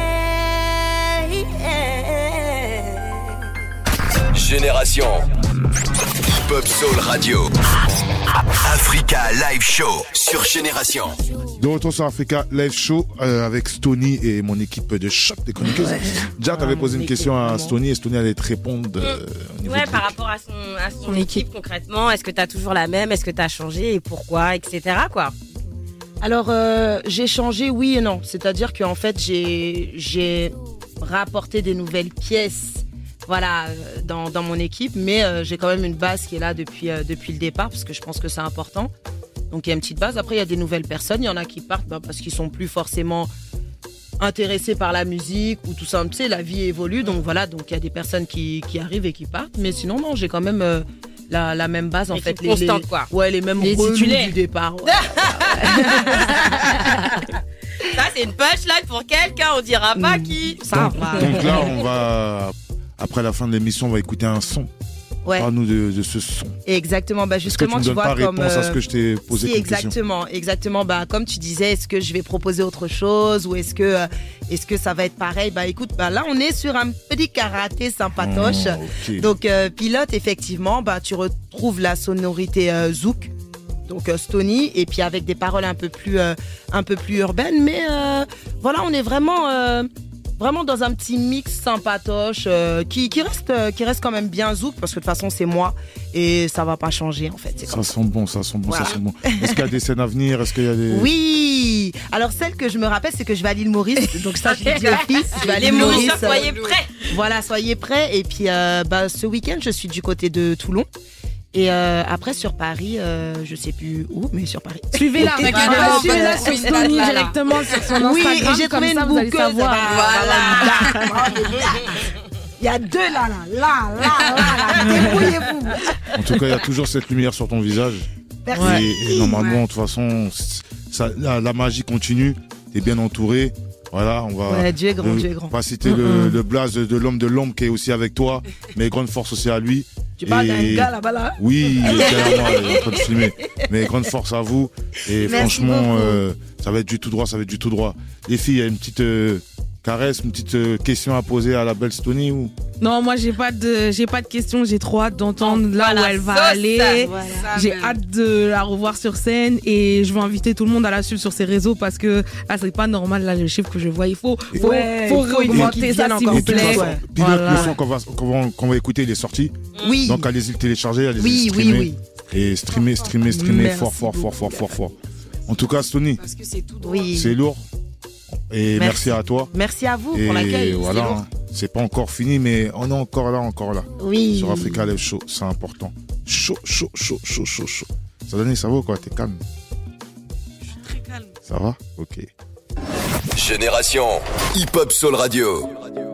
Génération Hip-Hop Soul Radio. Africa Live Show sur Génération. De retour sur Africa Live Show euh, avec Stony et mon équipe de choc des chroniqueuses. Ouais. Déjà, tu avais posé une question à Stony et Stony allait te répondre. Euh, au niveau ouais, de par rapport à son, à son équipe concrètement. Est-ce que tu as toujours la même? Est-ce que tu as changé et pourquoi, et cetera quoi. Alors, euh, j'ai changé, oui et non. C'est-à-dire qu'en fait, j'ai, j'ai rapporté des nouvelles pièces. Voilà, dans, dans mon équipe, mais euh, j'ai quand même une base qui est là depuis, euh, depuis le départ, parce que je pense que c'est important. Donc il y a une petite base. Après, il y a des nouvelles personnes. Il y en a qui partent bah, parce qu'ils sont plus forcément intéressés par la musique ou tout ça. Tu sais, la vie évolue. Donc voilà, donc il y a des personnes qui, qui arrivent et qui partent. Mais sinon, non, j'ai quand même euh, la, la même base, en fait. Les, constante, les, quoi. Ouais, les mêmes les relous titulaires du départ. Ouais. Ça, c'est une punchline pour quelqu'un. On dira pas mmh. qui. Ça donc, va. Donc là, on va... Après la fin de l'émission, on va écouter un son. Ouais. Parle-nous de, de ce son. Exactement, bah justement, est-ce que tu, me tu vois, pas comme. réponse à ce que je t'ai posé si, comme exactement, question. exactement. Bah, comme tu disais, est-ce que je vais proposer autre chose ou est-ce que, euh, est-ce que ça va être pareil? Bah, écoute, bah là, on est sur un petit karaté sympatoche. Oh, okay. Donc, euh, pilote, effectivement, bah, tu retrouves la sonorité euh, zouk. Donc euh, Stony, et puis avec des paroles un peu plus, euh, un peu plus urbaines. Mais euh, voilà, on est vraiment. Euh, Vraiment dans un petit mix sympatoche euh, qui, qui, reste, euh, qui reste quand même bien zouk parce que de toute façon c'est moi et ça va pas changer en fait. C'est ça comme sent bon, ça sent bon, voilà. ça sent bon. Est-ce qu'il y a des scènes à venir? Est-ce qu'il y a des... Oui. Alors celle que je me rappelle c'est que je vais à l'île Maurice. Donc ça je l'ai dit aux filles. Je vais à l'île Maurice. Soyez prêts. Voilà, soyez prêts. Et puis euh, bah, ce week-end je suis du côté de Toulon. Et euh, après sur Paris, euh, je sais plus où, mais sur Paris. Suivez-la, voilà, suivez-la sur Stony directement sur son Instagram. Oui, et j'ai trouvé une bouqueuse. Voilà. Il y a deux là, là, là, là, là, là. Débrouillez-vous. En tout cas, il y a toujours cette lumière sur ton visage. Merci. Et, et normalement, de toute façon, ça, la, la magie continue. T'es bien entouré. Voilà, on va. Ouais, Dieu est grand, le, Dieu est grand. Pas citer mm-hmm. le, le blaze de, de l'homme de l'ombre qui est aussi avec toi, mais grande force aussi à lui. Tu parles d'un gars là-bas là? Oui, il est derrière moi, il est en train de filmer. Mais grande force à vous. Et merci franchement, euh, ça va être du tout droit, ça va être du tout droit. Les filles, il y a une petite euh, caresse, une petite euh, question à poser à la belle Stony ou? Non, moi j'ai pas de j'ai pas de questions, j'ai trop hâte d'entendre oh, là voilà, où elle va aller. Voilà. J'ai hâte de la revoir sur scène et je veux inviter tout le monde à la suivre sur ses réseaux parce que là c'est pas normal là le chiffre que je vois, il faut faut, ouais, faut, faut augmenter ça s'il vous plaît. Puis voilà. Le son qu'on va, qu'on va qu'on va écouter, il est sorti. Oui. Donc allez-y le télécharger, allez-y oui, streamer oui, oui. et streamer streamer streamer Merci fort fort fort fort fort fort. En tout cas, Stony. Parce que c'est tout droit. Oui. C'est lourd. Et merci. merci à toi. Merci à vous et pour l'accueil. Voilà, c'est pas encore fini, mais on est encore là, encore là. Oui. Sur Africa Live Show, c'est important. Chaud, chaud, chaud, chaud, chaud, chaud. Ça donne, ça va ou quoi? T'es calme? Je suis très calme. Ça va? Ok. Génération Hip-Hop Soul Radio.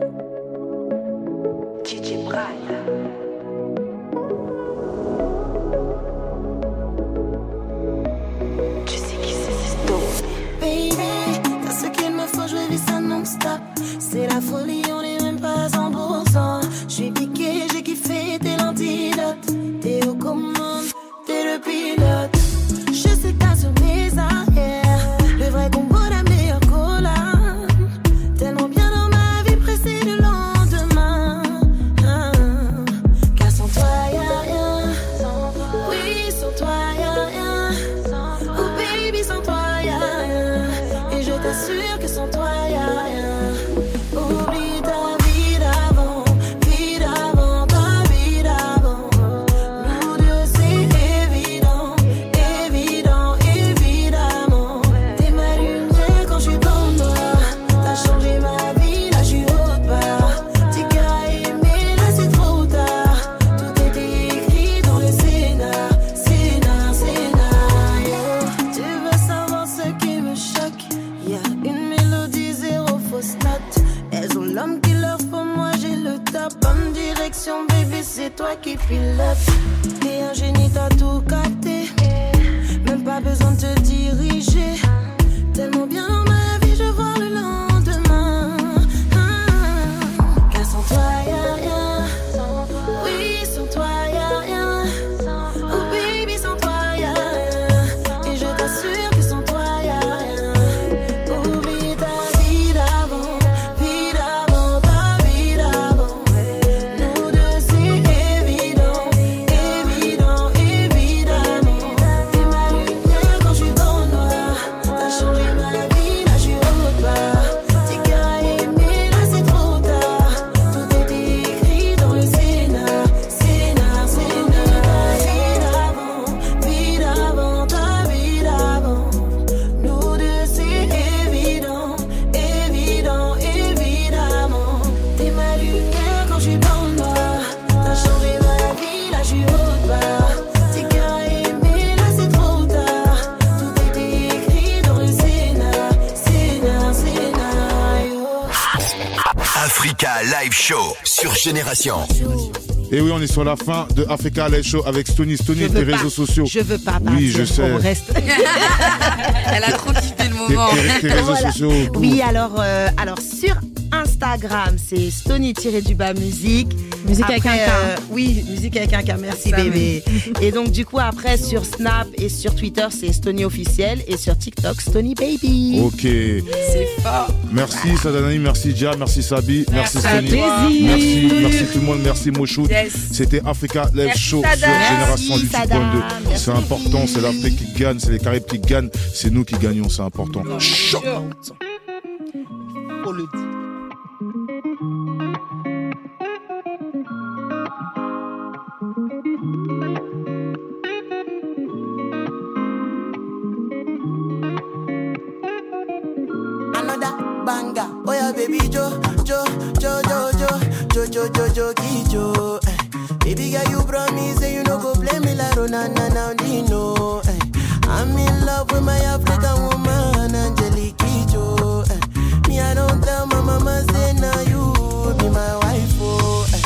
C'est la folie, on n'est même pas cent pour cent. Je suis piqué, j'ai kiffé, t'es l'antidote. T'es aux commandes, t'es le pilote. Je sais que t'as sur mes arrières le vrai combo, la meilleure cola. Tellement bien dans ma vie, pressée le lendemain. Ah, car sans toi y'a rien. Oui, sans toi y'a rien. Oh baby, sans toi y'a rien. Et je t'assure que sans toi y'a rien. Oublie ta vie d'avant, vie d'avant, ta vie d'avant. Nous deux c'est évident, Africa Live Show sur Génération. Et oui, on est sur la fin de Africa Live Show avec Stony. Stony, tes pas. réseaux sociaux. Je veux pas partir. Oui, je sais. On reste. Elle a trop kiffé le moment. Tes, tes réseaux Voilà. sociaux. Oui, alors, euh, alors sur Instagram, c'est Stony-du-bas musique. Musique Après, avec un K. euh, oui, musique avec un K, merci Ça, bébé. Et donc du coup après sur Snap et sur Twitter c'est Stony officiel et sur TikTok Stony baby. Ok. C'est fort. Merci Sadanani, merci Dia, merci Sabi, merci, Merci à Stony. toi. Merci, merci tout le monde, merci Moshoud. Yes. C'était Africa Live Merci, Show Sada. sur Génération Merci, du Sada. point deux. Merci, C'est important, c'est l'Afrique qui gagne, c'est les Caraïbes qui gagnent, c'est nous qui gagnons, c'est important. Choc. On le dit. Another banger, oh yeah baby Jo, Jo, Jo, Jo, Jo, Jo, Jo, Jo, Jo, Jo, eh. Baby girl you promise say you no go play me like Ronana now Dino, eh. I'm in love with my African woman, Angelique Kidjo, eh. Me I don't tell my mama say now you be my wife, oh, eh.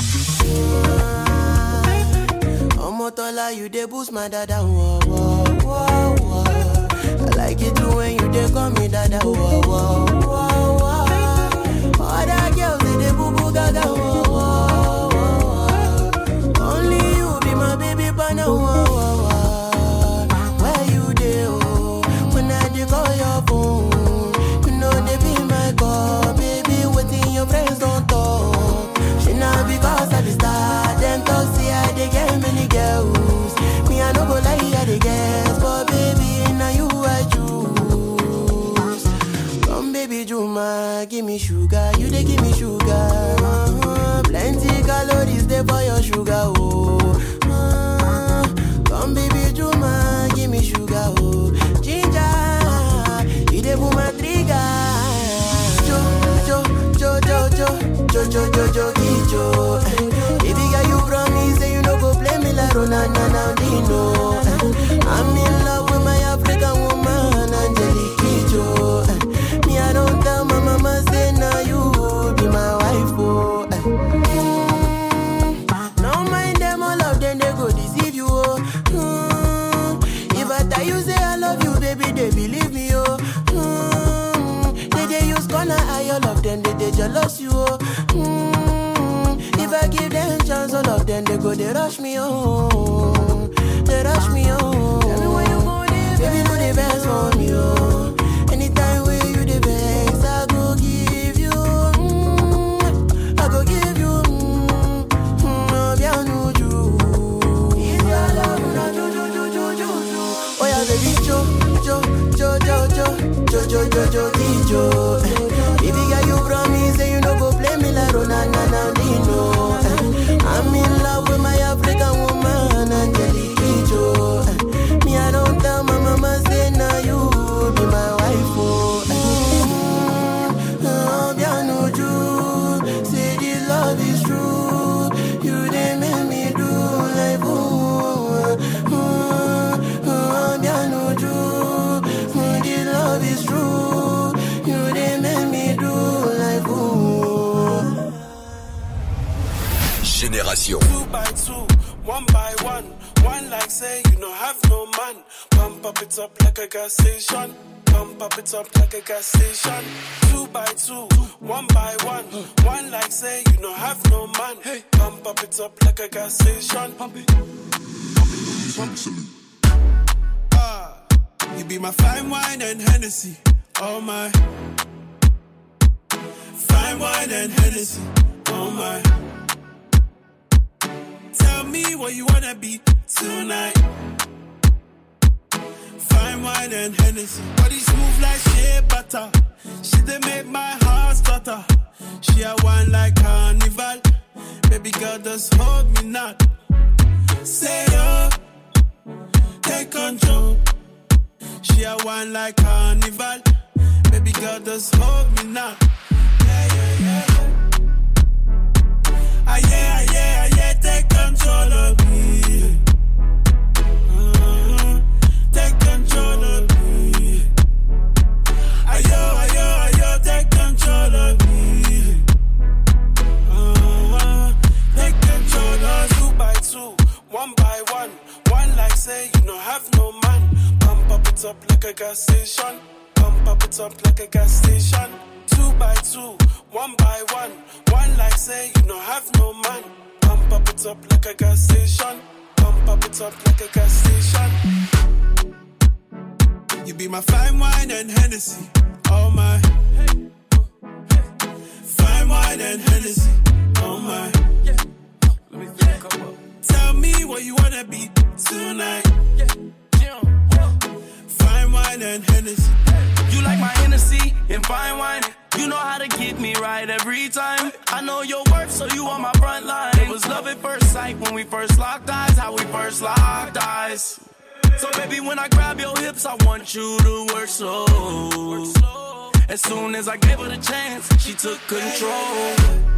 Omotola you dey boost my dada, whoa, whoa, whoa, whoa. I like it too when you dey call me dada, whoa, whoa, whoa, whoa. Other girls they dey boo boo gaga, whoa, whoa, whoa. Only you be my baby partner, whoa, whoa, whoa. Where you dey, oh? When I dey call your phone, you know they be my call, baby. Waiting your friends don't talk. She not because I be star, them talk say I dey get many girls. Me I no go lie, I dey guess, but baby now you I choose. Come baby Juma, give me sugar, you dey give me sugar. Uh-huh. Plenty calories there for your sugar, oh. Uh, come baby Juma, give me sugar, oh. Ginger, you dey pull my trigger. Jo, jo, jo, jo, jo, jo, jo, jo, jo, jo. Baby girl, you promise say you no go play me like Ronana now Dino. I'm in love with my African woman, Angelique Kidjo. Me I don't tell my mama say now you be my wife, oh. No mind them, all of them they go deceive you, oh. Mm. If I tell you say I love you, baby, they believe me, oh. Mm. They they use corner eye, all of them they they jealous you, oh. Mm. If I give them chance, all of them they go they rush me, oh. They rush me, oh. Tell me where you go, baby, you the best for me, oh. Anytime where you the best, I go give you, mm. I go give you, mm. Mm, bien nous jou. If your love na ju ju ju ju ju ju. Oh yeah, baby, jo jo jo jo jo jo jo jo jo jo. Baby girl, you promise say you no go play me like Ronana now Dino. I'm in love with my African woman, Angelique Kidjo. Me I don't tell my mama say now you be my wife, oh. Oh, bien nous jou. Say this love is true. You they make me do like ooh. Oh, oh, bien nous jou. This love is true. You they make me do like ooh. Génération. Two by two, one by one. One like say you no have no man. Pump up it up like a gas station. Pump up it up like a gas station. Two by two, one by one. One like say you no have no man. Hey, pump up it up like a gas station. Pump it, pump it, pump it. Ah, you be my fine wine and Hennessy. Oh my, fine wine and Hennessy. Oh my. Tell me what you wanna be tonight. Fine wine and Hennessy. Body smooth like shea butter. She dey make my heart stutter. She a wine like carnival. Baby girl, just hold me not. Say up, take control. She a wine like carnival. Baby girl, just hold me not. Yeah, yeah, yeah. Ah yeah, ah yeah, ah yeah, take control of me. Uh-huh. Take control of me. Ayo, ayo, ayo, take control of me. up it up like a gas station. Pump up it up like a gas station. Two by two, one by one. One like say you no have no man. Pump up it up like a gas station. Pump up it up like a gas station. You be my fine wine and Hennessy. Oh my. Fine wine and Hennessy. Oh my. Tell me what you wanna be tonight. Fine wine and Hennessy. You like my Hennessy and fine wine. You know how to get me right every time. I know your worth, so you on my front line. It was love at first sight when we first locked eyes. How we first locked eyes. So baby, when I grab your hips, I want you to work slow. As soon as I gave her the chance, she took control.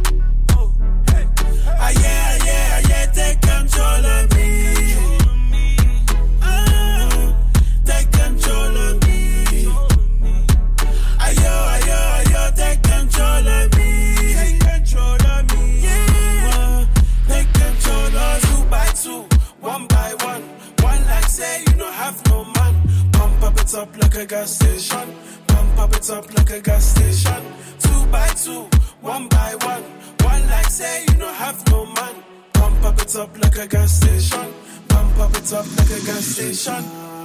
Ah yeah, yeah, yeah, take control of me. Ah, take control of me. Ayo, ayo, ayo, take control of me. Take control of me. Yeah, take control of two by two, one by one. One like say you no have no man. Pump up it up like a gas station. Pump up it up like a gas station. Two by two, one by one. One like say you no have no man. Pump up it up like a gas station. Pump up it up like a gas station.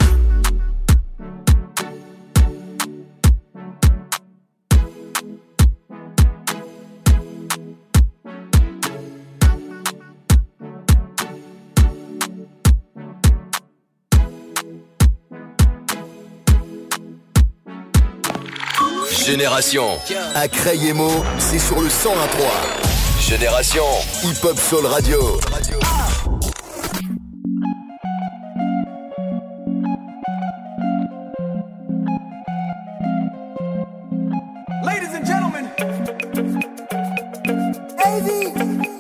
Génération, à Crayemo, c'est sur le cent un trois. Génération, Hip Hop Soul Radio. Ladies and gentlemen, A V.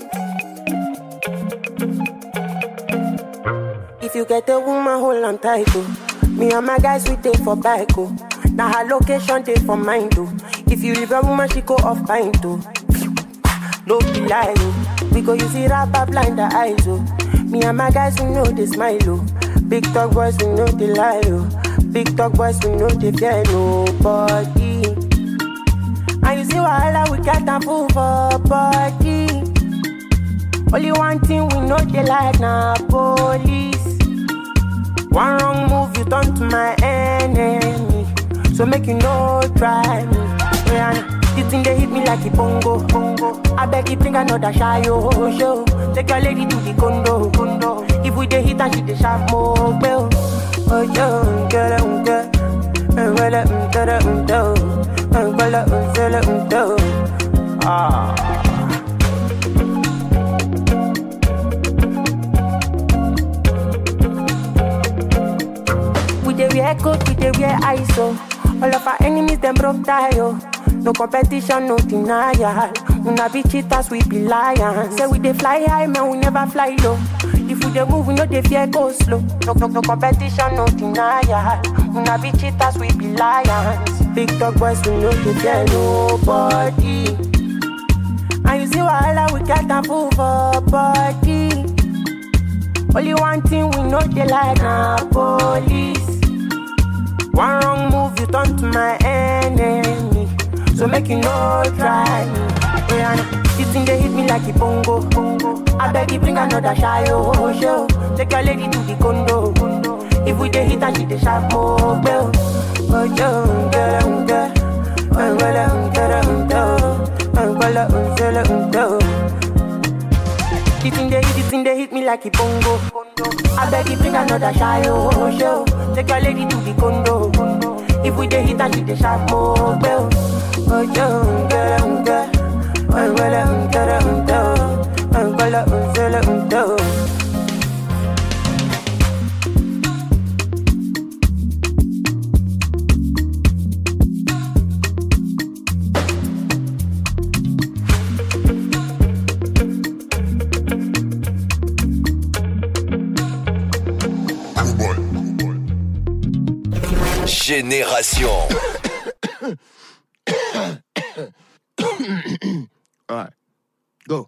If you get a woman, hold on tight, oh. Me and my guys, we take for bike, oh. Now her location, take for mine, too. If you leave a woman, she go off pine, too. No be lie, oh. We go use it up, blind the eyes, oh. Me and my guys, we know they smile, oh. Big talk boys, we know they lie, oh. Big talk boys, we know they fear nobody. And you see wahala, we got a fool for body. Only one thing we know they like, now police. One wrong move, you turn to my enemy. So make you no try me. Yeah, this thing they hit me like a bongo, bongo. I beg you bring another shy oh show. Take your lady to the condo, condo. If we dey hit and she dey sharp more well. Oh yo, girl, um girl, um girl, um girl, um girl, um girl, um girl, um girl. Ah. We dey wear coat, we dey wear I S O. All of our enemies, them broke tie, oh. No competition, no denial. We not be cheaters, we be lions. Say we dey fly high, man, we never fly low. If we dey move, we know they fear go slow. No, no, no competition, no denial. We not be cheaters, we be lions. Big dog boys, we know they fear nobody. And you see wahala, we got a fool for body. Only one thing we know they like, now police. One wrong move, you turn to my enemy. So make you no try me. Yeah, this thing they hit me like a bongo, bongo. I beg you bring another shy oh show. Take your lady to the condo, condo. If we dey hit and she dey sharp more bell. Oh yo, girl, um girl, um girl, um girl, um girl, um girl, um girl. This thing they hit, this thing they hit me like a bongo. I beg you bring another shy oh show. Take your lady to the condo. If we dey hit and she dey sharp more bell. Oh yo, girl, um girl, um girl, um girl, um girl, um girl, um girl, um girl. Génération. All right, go.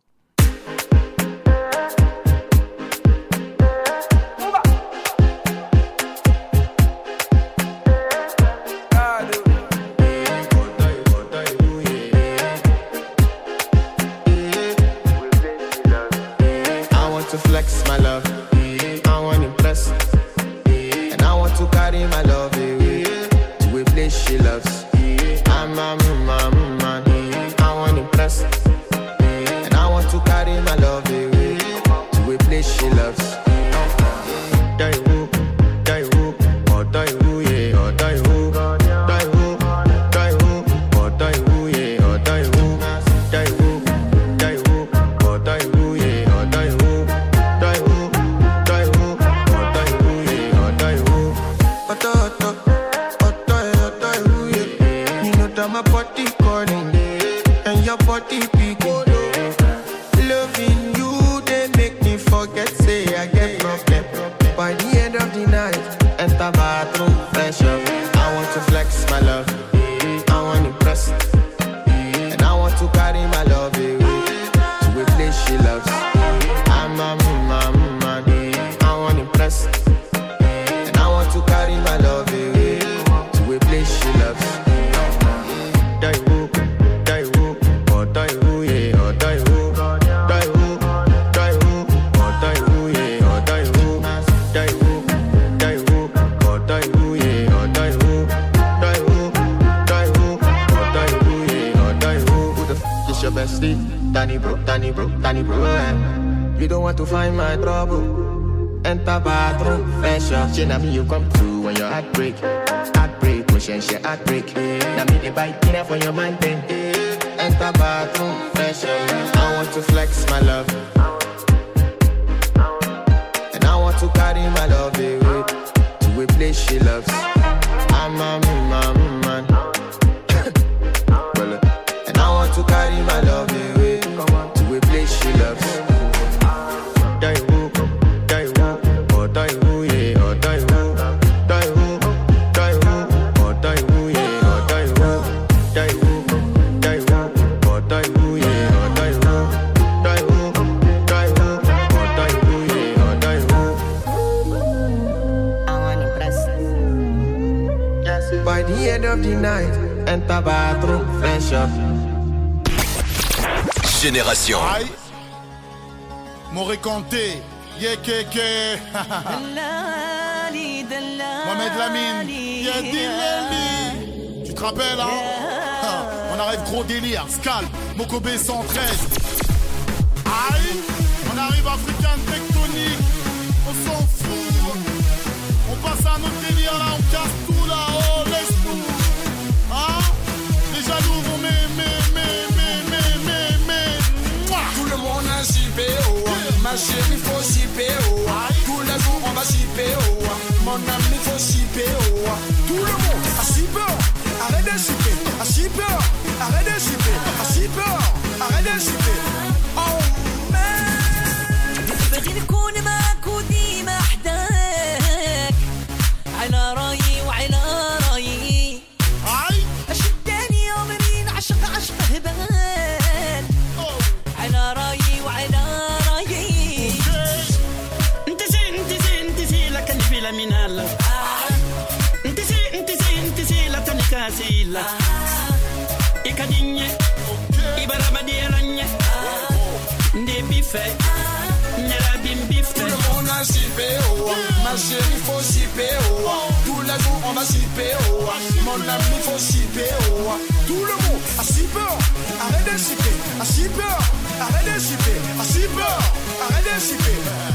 see, Danny bro, Danny bro, Danny bro. Eh. You don't want to find my trouble. Enter bathroom, fresh up. She na me you come through when your heart break. Heartbreak, motion she heartbreak. Now me the bite dinner for your man thing. Enter bathroom, fresh up. I want to flex my love. And I want to carry my love away to a place she loves. I'm a man, man. And I want to carry my love away to a place she loves. Die who, die who, or die who, yeah, or die who, die who, die who, or die who, yeah, or die who, die who, die who, or die who, yeah, or die who, die who, die who, or die who, yeah, or die who. I want impress. By the end of the night, enter bathroom, fresh up. Génération. Aïe. Moré Kanté. Yekeke. Mohamed Lamine. Yedileli. Tu te rappelles, hein? Ah, on arrive gros délire. Scal. Mokobé cent treize. Aïe. On arrive africain tectonique. On s'en fout. On passe à notre délire là. On casse tout là. Oh, laisse-nous. Hein? Les jaloux vont m'aimer. Tout le monde a chipé, oh. Ma chérie, faut chipper, oh. Tous les jours, on va chipper, oh. Mon ami, faut chipper, oh. Tout le monde a chipper. Arrête de chipper. A chipper. Arrête de chipper. A chipper. Arrête de chipper. Oh, man. بدي نكون معك وديما حداك على رايي وعلى رايي. أشداني عمري عشق عشق هبال على رايي وعلى رايي. انت زي انت زي انت زي لك اللي لا من الله. انت زي انت زي انت زي لا تنكاسيلا. ikadinye ibara madieranye ndé bifé nera bim bifé. Tout le monde a chippé, oh. Ma chérie, faut chipper, oh. Tous les jours, on va chipper, oh. Mon ami, faut chipper, oh. Tout le monde a chipper. Arrête de chipper. A chipper. Arrête de chipper. A chipper. Arrête de chipper.